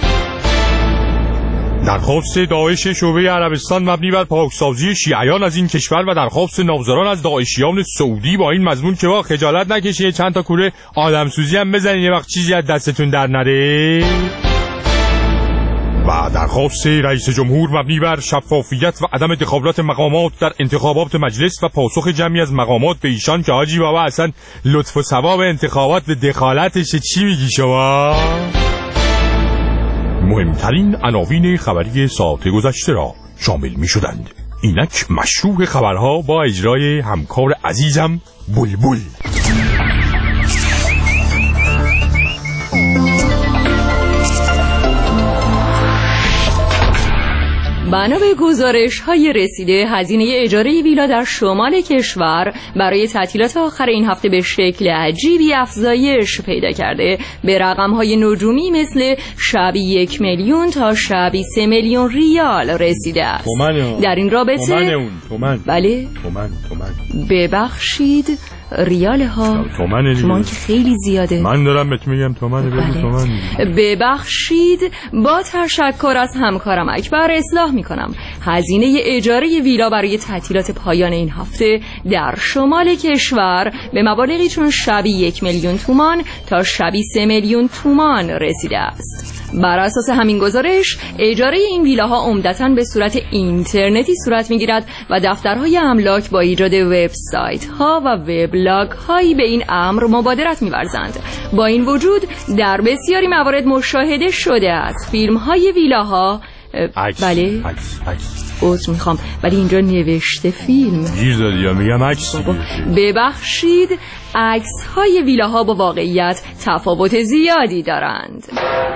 درخواست داعش شعبه عربستان مبنی بر پاکسازی شیعیان از این کشور و درخواست ناظران از داعشیان سعودی با این مضمون که با خجالت نکشید چند تا کوره آدمسوزی هم بزنید یه وقت چیزی از دستتون در نره. و درخواست رئیس جمهور مبنی بر شفافیت و عدم دخالت مقامات در انتخابات مجلس و پاسخ جمعی از مقامات به ایشان که حاجی بابا اصلا لطف و ثواب انتخابات دخالتش چی میگی شما؟ مهمترین عناوین خبری ساعت گذشته را شامل می شدند. اینک مشروع خبرها با اجرای همکار عزیزم بلبل. بنا به گزارش‌های رسیده هزینه اجاره ویلا در شمال کشور برای تعطیلات آخر این هفته به شکل عجیبی افزایش پیدا کرده به رقم‌های نجومی مثل شبی یک میلیون تا شبی سه میلیون ریال رسیده است. تومن در این رابطه تومن اون تومن بله تومن تومن ببخشید ریال ها تومن که خیلی زیاده. من دارم بهت میگم تومن بگو تومن. ببخشید با تشکر از همکارم اکبر اصلاح میکنم هزینه اجاره ویلا برای تعطیلات پایان این هفته در شمال کشور به مبالغی چون شبی یک میلیون تومان تا شبی سه میلیون تومان رسیده است. بر اساس همین گزارش اجاره این ویلاها عمدتاً به صورت اینترنتی صورت میگیرد و دفترهای املاک با ایجاد وبسایت ها و وبلاگ هایی به این امر مبادرت می‌ورزند. با این وجود در بسیاری موارد مشاهده شده است فیلم های ویلاها عکس. بله عکس عکس عذر میخوام ولی اینجا نوشته فیلم. گیر دادی یا میگم عکس. ببخشید عکس های ویلاها با واقعیت تفاوت زیادی دارند.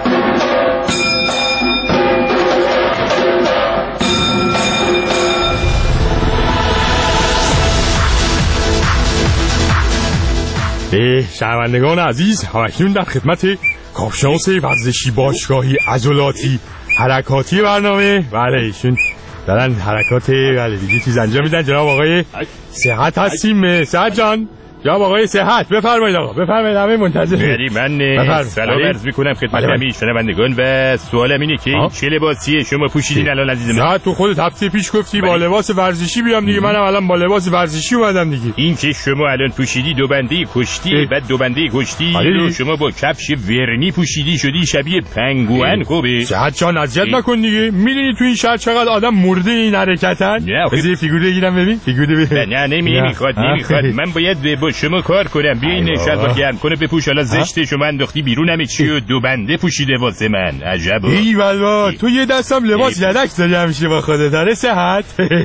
شنوندگان عزیز، همکنون در خدمت کارشناس ورزشی باشگاهی عضلاتی حرکاتی برنامه. بله ایشون دارن حرکات بله دیگه چیز انجام میدن. جناب آقای صحت هستیم. صحت جان، جناب آقای صحت بفرمایید. آقا بفرمایید، همه منتظر. بری من سلام عرض میکنم خدمت همه شنوندگان و سوالم اینه که چه لباسی شما پوشیدین الان عزیز من؟ نه تو خودت هفته پیش گفتی با لباس ورزشی بیام دیگه، منم الان با لباس ورزشی اومدم دیگه. این که شما الان پوشیدی دو بنده کشتی، بعد دو بنده کشتی رو شما با کفش ورنی پوشیدی شدی شبیه پنگوئن. خوبه صحت جان اذیت نکن دیگه، میدونی تو این شهر چقدر آدم مرده این حرکتن. بذار فیگور بگیرم ببین فیگور ببین. نه نمیخواد نمیخواد من باید با شما کار کنم. بیاین شلوار گرم کنه بپوش. حالا زشته شما انداختی بیرون همه چی و دو بنده پوشیده واسه من. عجب. ای والله تو یه دستم لباس یدک داری همیشه با خودت. داره صحت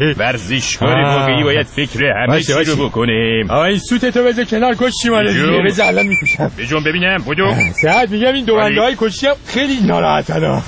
ورزشکار واقعی باید فکر همه چی رو بکنیم. آ این سوت تو بذار کنار کشتی مال دیگه. بذار الان میپوشم. بجون ببینم بودو. صحت میگم این دو بنده های کشتی هم خیلی ناراحتن. او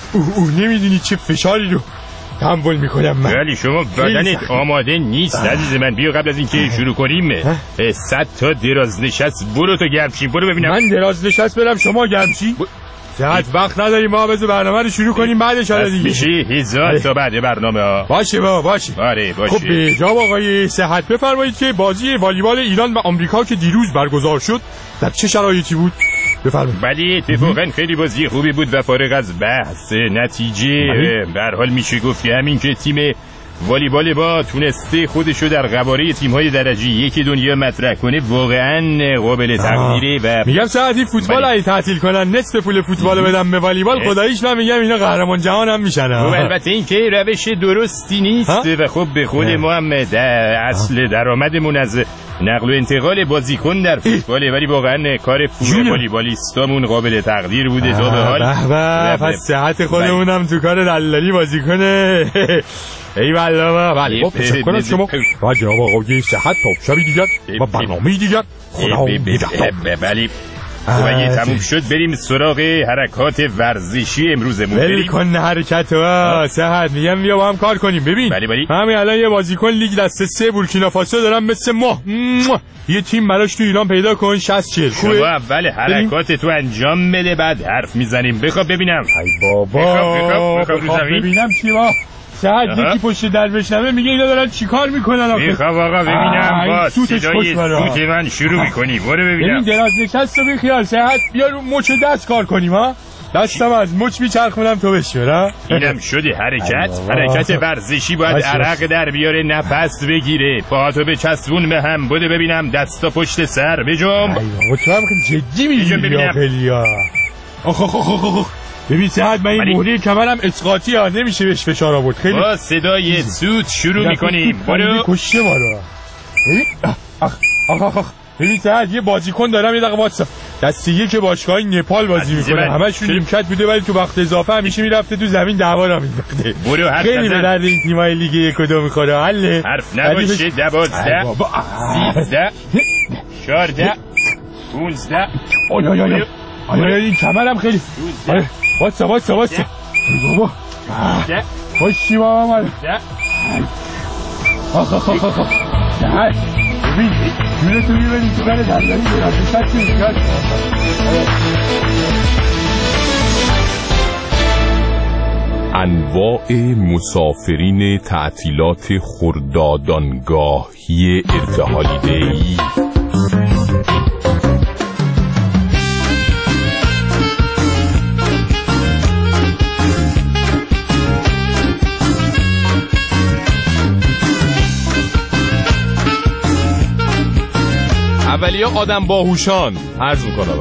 او نمیدونی چه فشاری رو تحمل میکنم من. ولی شما بدنت آماده نیست عزیز من. بیا قبل از اینکه شروع کنیم صد تا دراز نشست برو تو گرم شی. برو ببینم. من دراز نشست برم شما گرم شی؟ صحت وقت نداریم ما، بذار برنامه رو شروع کنیم بعدش حالا دیگه میشه هزار تا بعد برنامه ها. باشه با باشه. آره باشه. خب جناب آقای صحت بفرمایید که بازی والیبال ایران و آمریکا که دیروز برگزار شد در چه شرایطی بود؟ بفرمایید. ولی اتفاقا خیلی بازی خوبی بود و فارغ از بحث نتیجه به هر حال میشه گفت که همین که تیم والیبال با تونسته خودشو در قواره تیم‌های درجه یک دنیا مطرح کنه واقعا قابل تقدیره. و میگم ساعتی فوتبال اگه تعطیل کنن نصف پول فوتبال بدم به والیبال خداییش من میگم اینا قهرمان جهان هم میشن. خب البته این که روش درستی نیست ها؟ و خب به خود ما هم در اصل درآمدمون از نقل و انتقال بازیکن در فوتبال، ولی واقعا کار فوتبال والیبالیستامون قابل تقدیر بوده تا به حال. به به پس صحت خودمونم تو کار دلالی بازیکنه. ای والله. بله خب تشکر از شما و جناب آقای صحت. تا شبی دیگر و برنامه دیگر خدا نگهدار. بله خب اگه تموم شد بریم سراغ حرکات ورزشی امروزمون. بریم کن حرکت ها صحت. میگم بیا با هم کار کنیم. ببین بله بله همین الان یه بازیکن لیگ دسته سه بورکینافاسو دارم مثل ما یه تیم براش تو ایران پیدا کن. شصت چهل خوبه. شما اول حرکات تو انجام بده بعد حرف میزنیم. بخواب ببینم. ای بابا بخواب ببینم چی با صحت یکی پشت در بشنوه میگه اینا دارن چیکار میکنن آخه. میخوام آقا ببینم با صدای سوت من شروع میکنی. برو ببینم. ببین دراز نشست رو بیخیال صحت. بیا رو مچ دست کار کنیم ها. دستم از مچ میچرخونم تو بشور. اینم شده حرکت. حرکت ورزشی باید عرق در بیاره، نفس بگیره، پاهاتو بچسبون به هم. بده ببینم دستا پشت سر بجنب. ای تو هم خیلی جدی میگی یا خیلیا. آخ آخ آخ آخ ببین صحت من این مهره کمرم اسقاطی ها نمیشه بهش فشار آورد. خیلی با صدای سوت شروع میکنیم. برو کشه ما رو. آخ آخ آخ ببین صحت یه بازیکن دارم یه دقیقه واسه دسته یک باشگاه نپال بازی میکنه. همشون نیمکت بوده ولی تو وقت اضافه همیشه میرفته تو زمین دعوا را مینداخته. برو حرف خیلی به درد این تیمای لیگ یک و دو میخوره. حله حرف نباشه. دوازده سیزده چهارده پونزده. آیا آیا آیا آیا این کمرم خیلی واسه واسه واسه بابا خوشی بابا من. آخ آخ آخ آخ ببین جونه تو میبینی تو بره درداری برد بشت چی میگرد. انواع مسافرین تعطیلات خردادانگاهی ارتحالیده‌ای. اولیه آدم باهوشان عرض میکنم.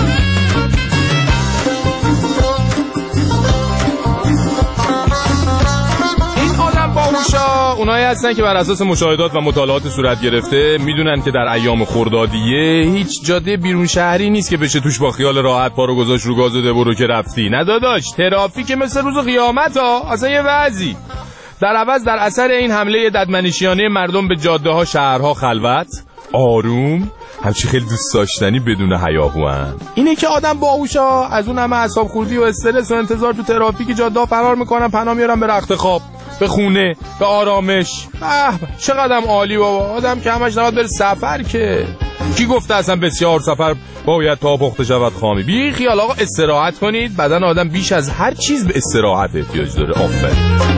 باهوشا اونایی هستن که بر اساس مشاهدات و مطالعات صورت گرفته میدونن که در ایام خردادیه هیچ جاده بیرون شهری نیست که بشه توش با خیال راحت پا رو گذاشت رو گاز و برو که رفتی. نه داداش، ترافیک مثل روز قیامت ها، اصلا یه وضعی. در عوض در اثر این حمله ددمنشیانه مردم به جاده ها شهرها خلوت، آروم، همچی خیلی دوست داشتنی بدون هیاهوان. اینه که آدم باهوشا از اون همه اعصاب خوردی و استرس و انتظار تو ترافیک جاده فرار میکنن، پناه میارن به رخت خواب، به خونه، به آرامش. اه چقدرم عالی بابا. آدم که همش نباید بره سفر که. کی گفته اصلا بسیار سفر باید تا پخته شود خامی؟ بی خیال آقا، استراحت کنید. بدن آدم بیش از هر چیز به استراحت احتیاج داره. آفرین.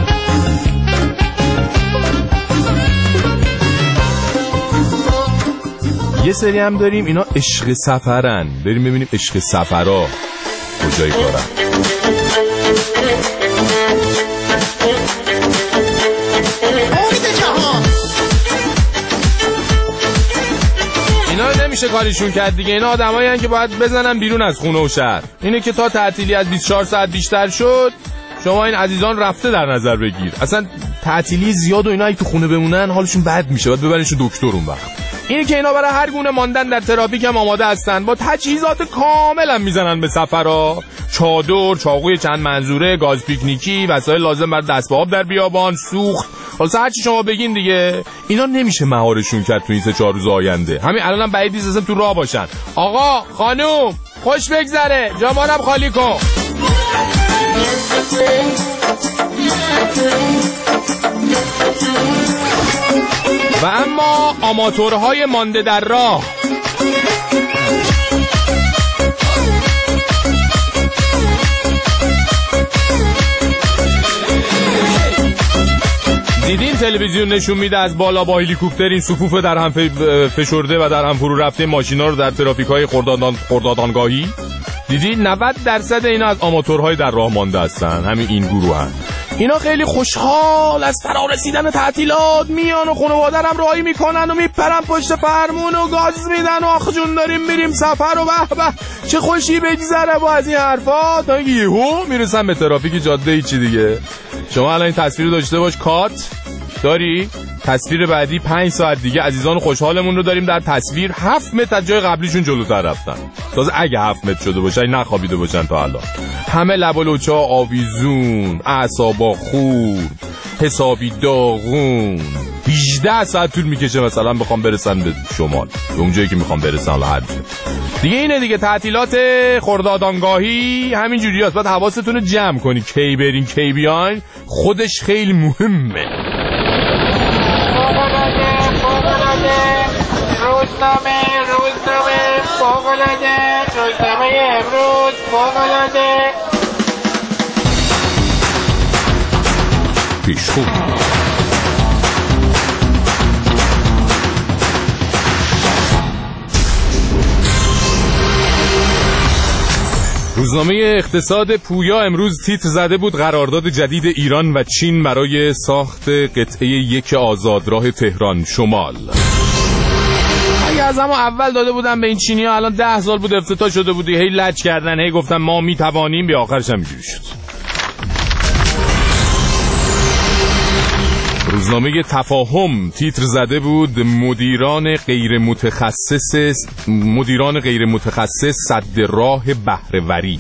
یه سری هم داریم اینا عشق سفرن. بریم ببینیم عشق سفرها کجای کارن. اینا نمیشه کاریشون کرد دیگه. اینا آدمایی هستن که باید بزنن بیرون از خونه و شهر. اینه که تا تعطیلی از بیست و چهار ساعت بیشتر شد، شما این عزیزان رفته در نظر بگیر. اصلا تعطیلی زیاد و اینا اگه تو خونه بمونن حالشون بد میشه، باید ببرنشون دکتر اون وقت. اینه که اینا برای هر گونه ماندن در ترافیک هم آماده هستن. با تجهیزات کامل هم میزنن به سفرها. چادر، چاقوی چند منظوره، گاز پیکنیکی، وسایل لازم برای دست به آب در بیابان، سوخت، واسه هر چی شما بگین دیگه. اینا نمیشه مهارشون کرد تو این سه چهار روز آینده. همین الانم هم بعید نیست اصلا تو راه باشن. آقا، خانوم، خوش بگذره، جامانم خالی کن. و اما آماتورهای مانده در راه، دیدین تلویزیون نشون میده از بالا با هلیکوپتر این صفوف در هم فشرده و در هم فرو رفته ماشینا رو در ترافیک‌های خردادان خردادانگاهی. دیدین نود درصد اینا از آماتورهای در راه مانده هستن. همین این گروه هن. اینا خیلی خوشحال از فرا رسیدن تعطیلات میان و خانواده هم راهی میکنن و میپرن پشت فرمون و گاز میدن و آخ جون داریم میریم سفر و به به چه خوشی بگذره با از این حرفا، تا یهو میرسن به ترافیک جاده. ای چی دیگه. شما الان این تصویر رو داشته باش، کات داری. تصویر بعدی پنج ساعت دیگه عزیزان خوشحالمون رو داریم در تصویر هفت متر از جای قبلیشون جلوتر رفتن. تازه اگه هفت متر شده باشن نخوابیده باشن تا الان. همه لب و لوچا آویزون، اعصابا خورد، حسابی داغون. هجده ساعت طول میکشه مثلا بخوام برسن به شمال، به اونجایی که میخوام برسن. حالا هر دیگه اینه دیگه. تعطیلات خردادانگاهی همین جوریاست. باید حواستون رو جمع کنی کی برین کی بیاین. خودش خیلی مهمه. روزنامه روزنامه فوق‌العاده، روزنامه امروز فوق‌العاده. پیشخو روزنامه اقتصاد پویا امروز تیتر زده بود قرارداد جدید ایران و چین برای ساخت قطعه یک آزادراه تهران شمال. اگه از همون اول داده بودن به این چینی ها الان ده سال بود افتتاح شده بود. هی لج کردن، هی گفتن ما میتوانیم، به آخرش هم اینجوری شد. روزنامه تفاهم تیتر زده بود مدیران غیر متخصص مدیران غیر متخصص سد راه بهره‌وری.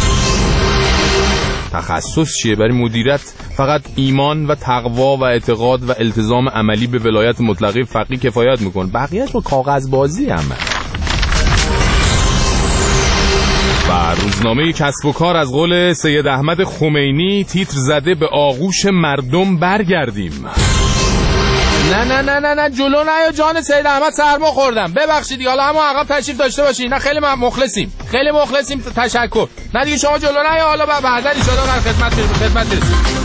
تخصص چیه؟ برای مدیریت فقط ایمان و تقوا و اعتقاد و التزام عملی به ولایت مطلقه فقیه کفایت میکنه، بقیه‌اش با کاغذ بازی همه. و روزنامه کسب و کار از قول سید احمد خمینی تیتر زده به آغوش مردم برگردیم. نه نه نه نه نه جلو نه یا جان سید احمد سرما خوردم، ببخشید دیگه. حالا همون عقب تشریف داشته باشین. نه خیلی مخلصیم، خیلی مخلصیم، تشکر. نه دیگه شما جلو نه یا حالا بعد ان شاء الله در خدمت بریم، خدمت برسیم.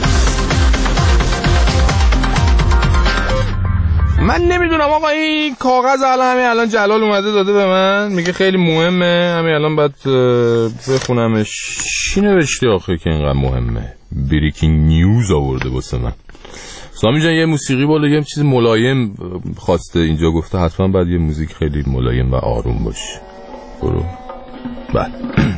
من نمیدونم آقا این کاغذ الان همین الان جلال اومده داده به من، میگه خیلی مهمه، همین الان باید بخونمش. چی نوشته آخه که اینقدر مهمه؟ بریکینگ نیوز آورده واسه من. سامی جان یه موسیقی بالا، یه چیز ملایم خواسته اینجا، گفته حتما باید یه موزیک خیلی ملایم و آروم باشه. برو. بله.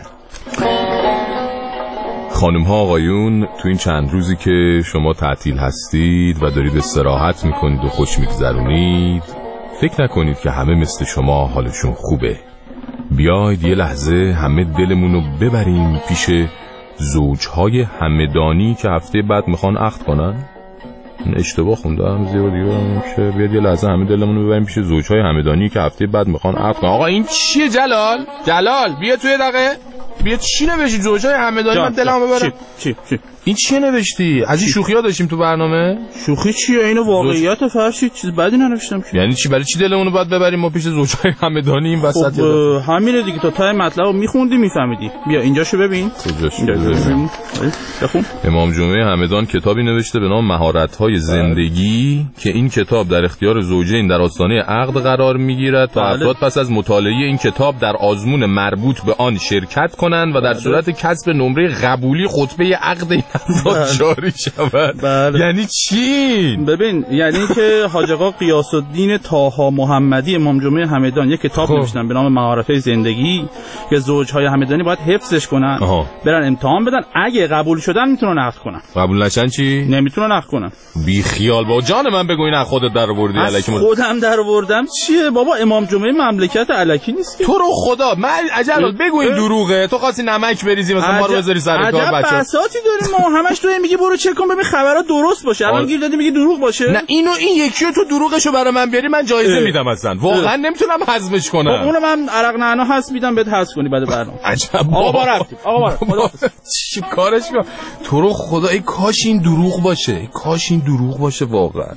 خانم ها آقایون، تو این چند روزی که شما تعطیل هستید و دارید استراحت میکنید و خوش میگذرونید، فکر نکنید که همه مثل شما حالشون خوبه. بیاید یه لحظه همه دلمونو ببریم پیش زوجهای همدانی که هفته بعد میخوان عقد کنن. اشتباه خوندم زیاد دیگه که بیاد یه لحظه همه دلمونو ببریم پیش زوجهای همدانی که هفته بعد میخوان عقد کنن. آقا این چیه جلال؟ جلال بیا توی دقیقه. بیا چی نوشتی زوجهای همدانی؟ من دلمو ببرم. چی چی این چیه نوشتی؟ از این شوخی‌ها داشتیم تو برنامه؟ شوخی چیه؟ اینو واقعیت فرشید، چیز بدی ننوشتم که. یعنی چی؟ برای چی دلمون رو باید ببریم ما پیش زوجهای همدانی این وسط؟ خب همینه دیگه، تا ته مطلبو میخوندی میفهمیدی. بیا اینجاشو ببین. کجاشو ببین؟ بخون. امام جمعه همدان کتابی نوشته به نام مهارت‌های زندگی که این کتاب در اختیار زوجین در آستانه عقد قرار میگیرد و افراد پس از مطالعه این کتاب در آزمون مربوط به آن شرکت کنند و در صورت کسب نمره قبولی خطبه عقد این افراد جاری شود. بله. یعنی چی؟ ببین یعنی که حاج آقا غیاث الدین طاها محمدی امام جمعه همدان یک کتاب نوشتن به نام مهارت‌های زندگی که زوجهای همدانی باید حفظش کنن. آها. برن امتحان بدن، اگه قبول شدن میتونن عقد کنن، قبول نشن چی؟ نمیتونن عقد کنن. بی خیال با جان من بگو، این از خودت در آوردی الکی؟ خودم در آوردم چیه بابا؟ امام جمعه مملکت الکی نیست. تو رو خدا من عجل بگو این دروغه. تو خواستی نمک بریزی مثلا ما رو بذاری سر کار بچا. عجب بساطی داریم ما، همش تو میگی برو چک کن ببین خبرها درست باشه، الان گیر دادی میگی دروغ باشه. نه اینو این یکیو تو دروغشو برای من بیاری من جایزه میدم اصلا. واقعا نمیتونم هضمش کنم. اونو من عرق نعنا هست میدم بهت حذف کنی بعد برنامه. عجب آقا ما رفتیم. آقا ما چی کارش کن؟ تو رو خدا ای کاش این دروغ باشه، ای کاش این دروغ باشه واقعا.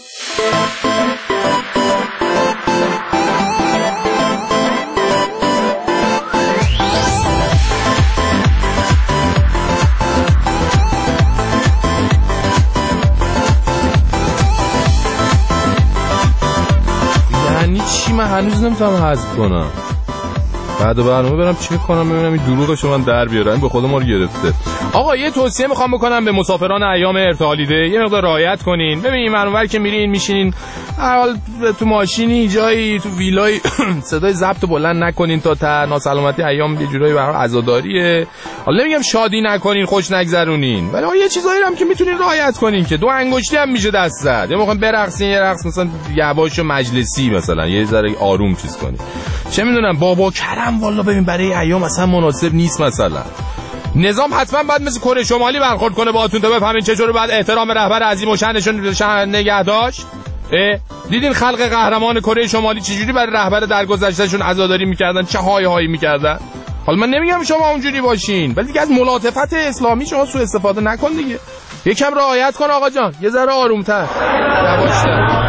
یعنی چی؟ من هنوز نمیتونم حذف کنم. بعد برنامه برم چک کنم ببینم این دروغشو من در بیارم. به خود ما رو گرفته. آقا یه توصیه میخوام بکنم به مسافران ایام ارتحالیده، یه مقدار رعایت کنین. ببین منور که میرین میشینین حال تو ماشینی جایی تو ویلای صدای ضبط بلند نکنین تا تا ناسلامتی ایام یه جورایی برای عزاداریه. حالا نمیگم شادی نکنین خوش نگذرونین، ولی یه چیزایی هم که میتونین رعایت کنین که دو انگشتی هم میشه دست زد. یا میخوام برقصین یه رقص مثلا یواش و مجلسی مثلا یه ذره آروم چیز کنین. چه میدونم بابا کرم والا ببین برای ایام اصلا مناسب نیست. مثلا نظام حتما باید مثل کره شمالی برخورد کنه باهاتون تا بفهمین چجوری باید احترام رهبر عظیم و شأنشون شأن نگه داشت. دیدین خلق قهرمان کره شمالی چجوری برای رهبر درگذشتهشون عزاداری میکردن، چه های هایی میکردن. حالا من نمیگم شما اونجوری باشین، ولی دیگه از ملاطفت اسلامی شما سوء استفاده نکن دیگه. یکم رعایت کن آقا جان، یه ذره آرومتر یواشتر.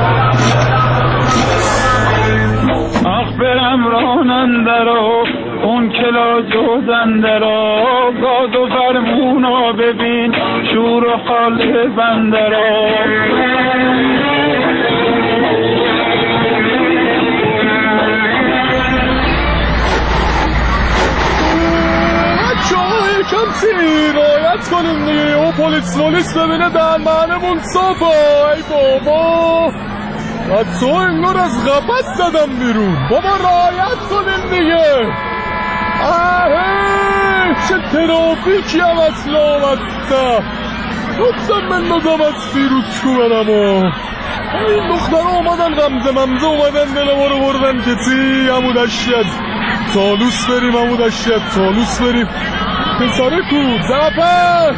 برم رانندرا اون کلا جوزندرا گاد و فرمونا ببین شور و حال بندرا. بچه‌ها یکم رعایت کنیم دیگه. او پلیس مولیس ببینه دهنمون صافه. ای بابا بچه ها انگار از قفس زدم بیرون. بابا رعایت کنیم دیگه. آهه چه ترافیکی هم اصلا آمدسته. گفتم من نظام از فیروز کنم. این دختر اومدن غمزه ممزه اومدن دل ما رو بردن کسی. همون دشتی از تالوس بریم، همون دشتی از تالوس بریم. پسره کو زفر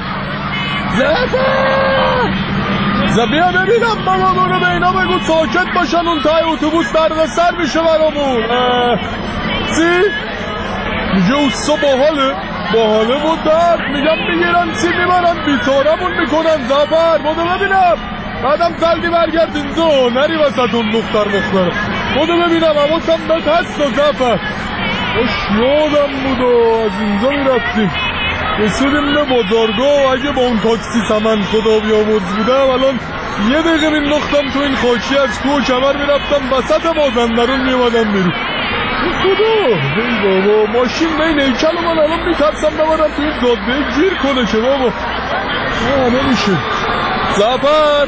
زفر زبیا ببینم بابا برو به اینا بگو ساکت باشن، اون تای اتوبوس درد سر میشه برامون. چی؟ میگه اوستا باحاله باحاله بود درد میگم میگیرن چی میبرن بیتارمون میکنن. زفر بودو ببینم بعدم سلگی برگرد اینجا نری وسط اون دختر مختره. بودو ببینم حواسم بهت هست و زفر اش یادم بود و از اینجا میرفتیم رسیدیم به بازارگاه. اگه با اون تاکسی سمن خدا بیامرز بودم الان یه دقیقه مینداختم تو این خاکی از کوه کمر میرفتم وسط مازندرون میومدم بیرون. خدا ای بابا ماشین بین هیکل من الان میترسم ببرم تو این زاده گیر کنه که بابا نه نمیشه. زفر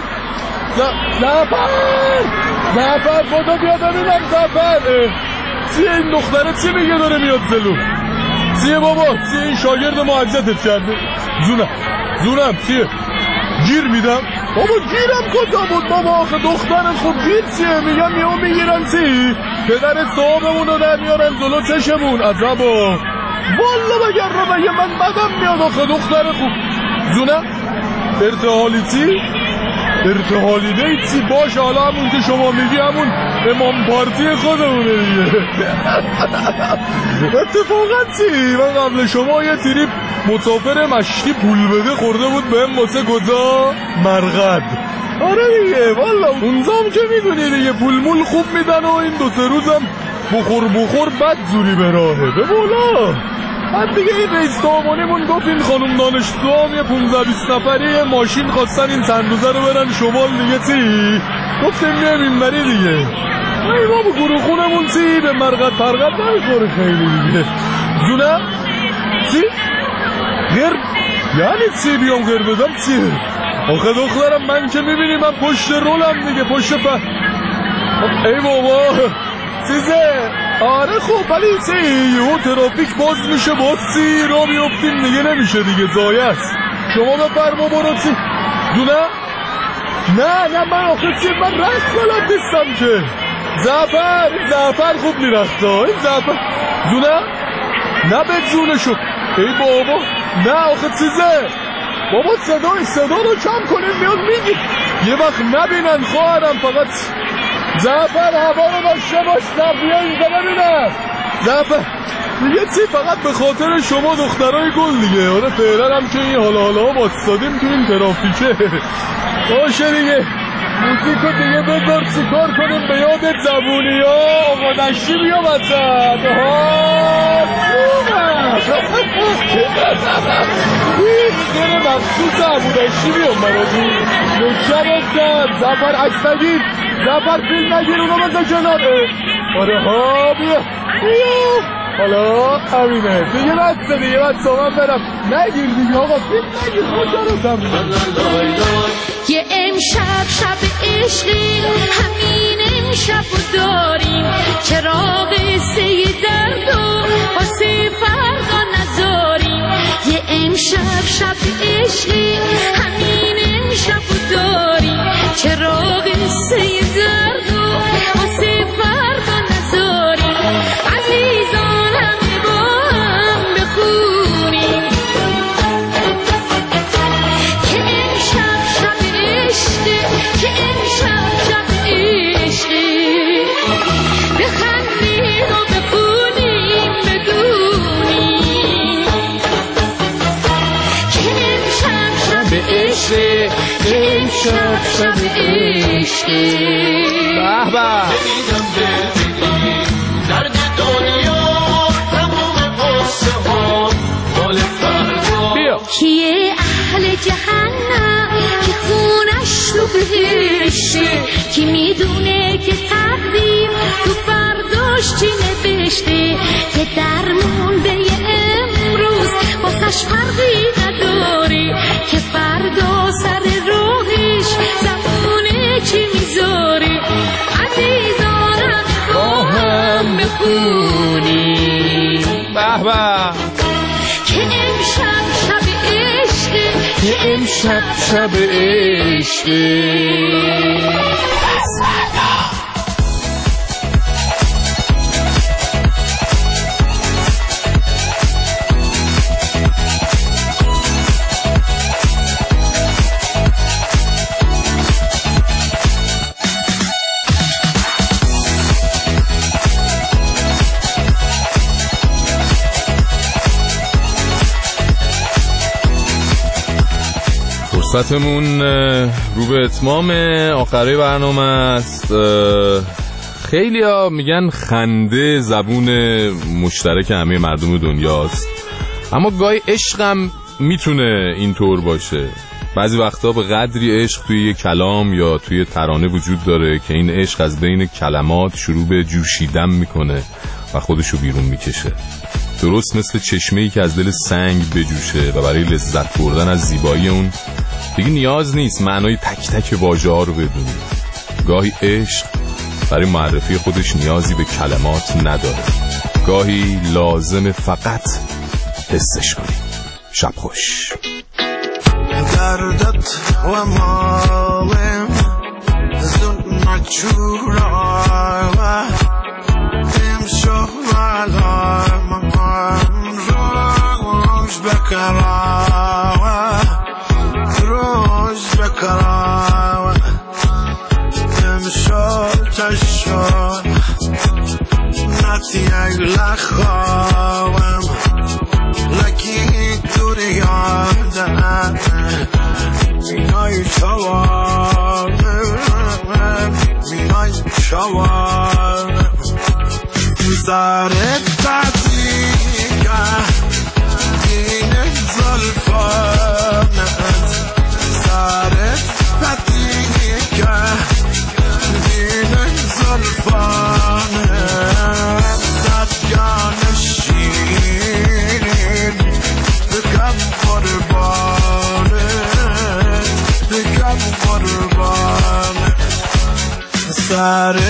زفر زفر خدا بیا ببینم زفر چیه این دختره چی میگه داره میاد جلو چیه بابا چیه این شاگرد ما اذیتت کرده زونم زونم چیه گیر میدم بابا گیرم کجا بود بابا آخه دخترت خوب گیر چیه میگم میام میگیرن چی پدر صاحبمون رو در میارن جلو چشمون عذابا والا بگر رو بگه من بدم میاد آخه دختر خوب زونم ارتحالی چی؟ ارتحالی دی چی باشه حالا همون که شما میگی همون امام پارتی خودمونه دیگه اتفاقا چی؟ من قبل شما یه تریپ مسافر مشتی پول بده خورده بود بهم واسه کجا؟ مرقد آره دیگه والا اونزام که میدونی دیگه پول مول خوب میدن و این دو سه روزم بخور بخور بد زوری به راهه به مولا بعد دیگه این رئیس دامانیمون گفت این خانم دانشجو هم یه پونزده بیست نفری یه ماشین خواستن این چندروزه رو برن شمال دیگه چی؟ گفتیم میام این بری دیگه ای بابا گروه خونمون چی؟ به مرقد پرقد نمیخوره خیلی دیگه زونه؟ چی؟ غیر؟ یعنی چی بیام غیر بدم چیه؟ آخه دخترم من که میبینی من پشت رولم دیگه پشت په ای بابا چیزه آره خب ولی چی یهو ترافیک باز میشه باز چی را بیافتیم دیگه نمیشه دیگه زایه است شما بفرما برو چی دونه نه نه من آخه چی من رخت بلد نیستم که زعفر زعفر خوب میرخت این زعفر دونه نه به جونه شد ای بابا نه آخه چیزه بابا صدای صدا رو کم کنیم میاد میگی یه وقت نبینن خواهرم فقط زعفر هوا رو داشته باش در بیا اینجا ببینم زعفر دیگه چی فقط به خاطر شما دخترای گل دیگه آره فعلا هم که این حالا حالا بایستادیم تو این ترافیکه باشه دیگه موسیقی دیگه بذار چیکار کنیم به یاد زبونی ها آقا دشتی بیا وسط ها این سر مخصوص عبودشتی بیام برادی نکشم ازد زفر عکس نگیر زفر فیلم نگیر اونو بزن کنار آره ها بیا بیا حالا همینه دیگه بسته دیگه بسته من برم نگیر دیگه آقا فیلم نگیر خوشا رو یه امشب شب عشقی همین امشب رو داریم چراغ سه درد و واسه فردا نذاریم یه امشب شب عشقی همین امشب رو داریم چراغ سه درد و واسه فردا نذاریم عزیزان همه با هم بخونیم که امشب شب عشقی که امشب شب عشقی بخندیم و بخونیم بدونیم که امشب شب عشقی که امشب شب عشقی به به درد دنیا تمام قصه ها مال فردا بیا کیه اهل جهنم که خونش رو بهشته کی میدونه که تقدیر تو فرداش چی نوشته که درمون به امروز واسش فرقی نداره که فردا سر روحش زمونه چی میذاره عزیزانم با هم بخونیم به به که امشب شب عشقی که امشب شب عشقی فرصتمون رو به اتمام آخری برنامه است. خیلی ها میگن خنده زبون مشترک همه مردم دنیاست، اما گاهی عشقم میتونه اینطور باشه. بعضی وقتا به قدری عشق توی یه کلام یا توی ترانه وجود داره که این عشق از بین کلمات شروع به جوشیدن میکنه و خودشو بیرون میکشه، درست مثل چشمه‌ای که از دل سنگ بجوشه و برای لذت بردن از زیبایی اون دیگه نیاز نیست معنای تک تک واژه ها رو بدونی. گاهی عشق برای معرفی خودش نیازی به کلمات نداره، گاهی لازم فقط حسش کنی. شب خوش. دردت و مالم زن نچورا و امشو علام روش بکرا و روش بکرا و امشو تشون نتی اگل خواهم لکی دوری یادم مینای چوارم مینای چوارم زاره تدیگه دین زلفانت زاره تدیگه دین زلفانت زدگان شیرین بکم قربانت بکم قربانت سر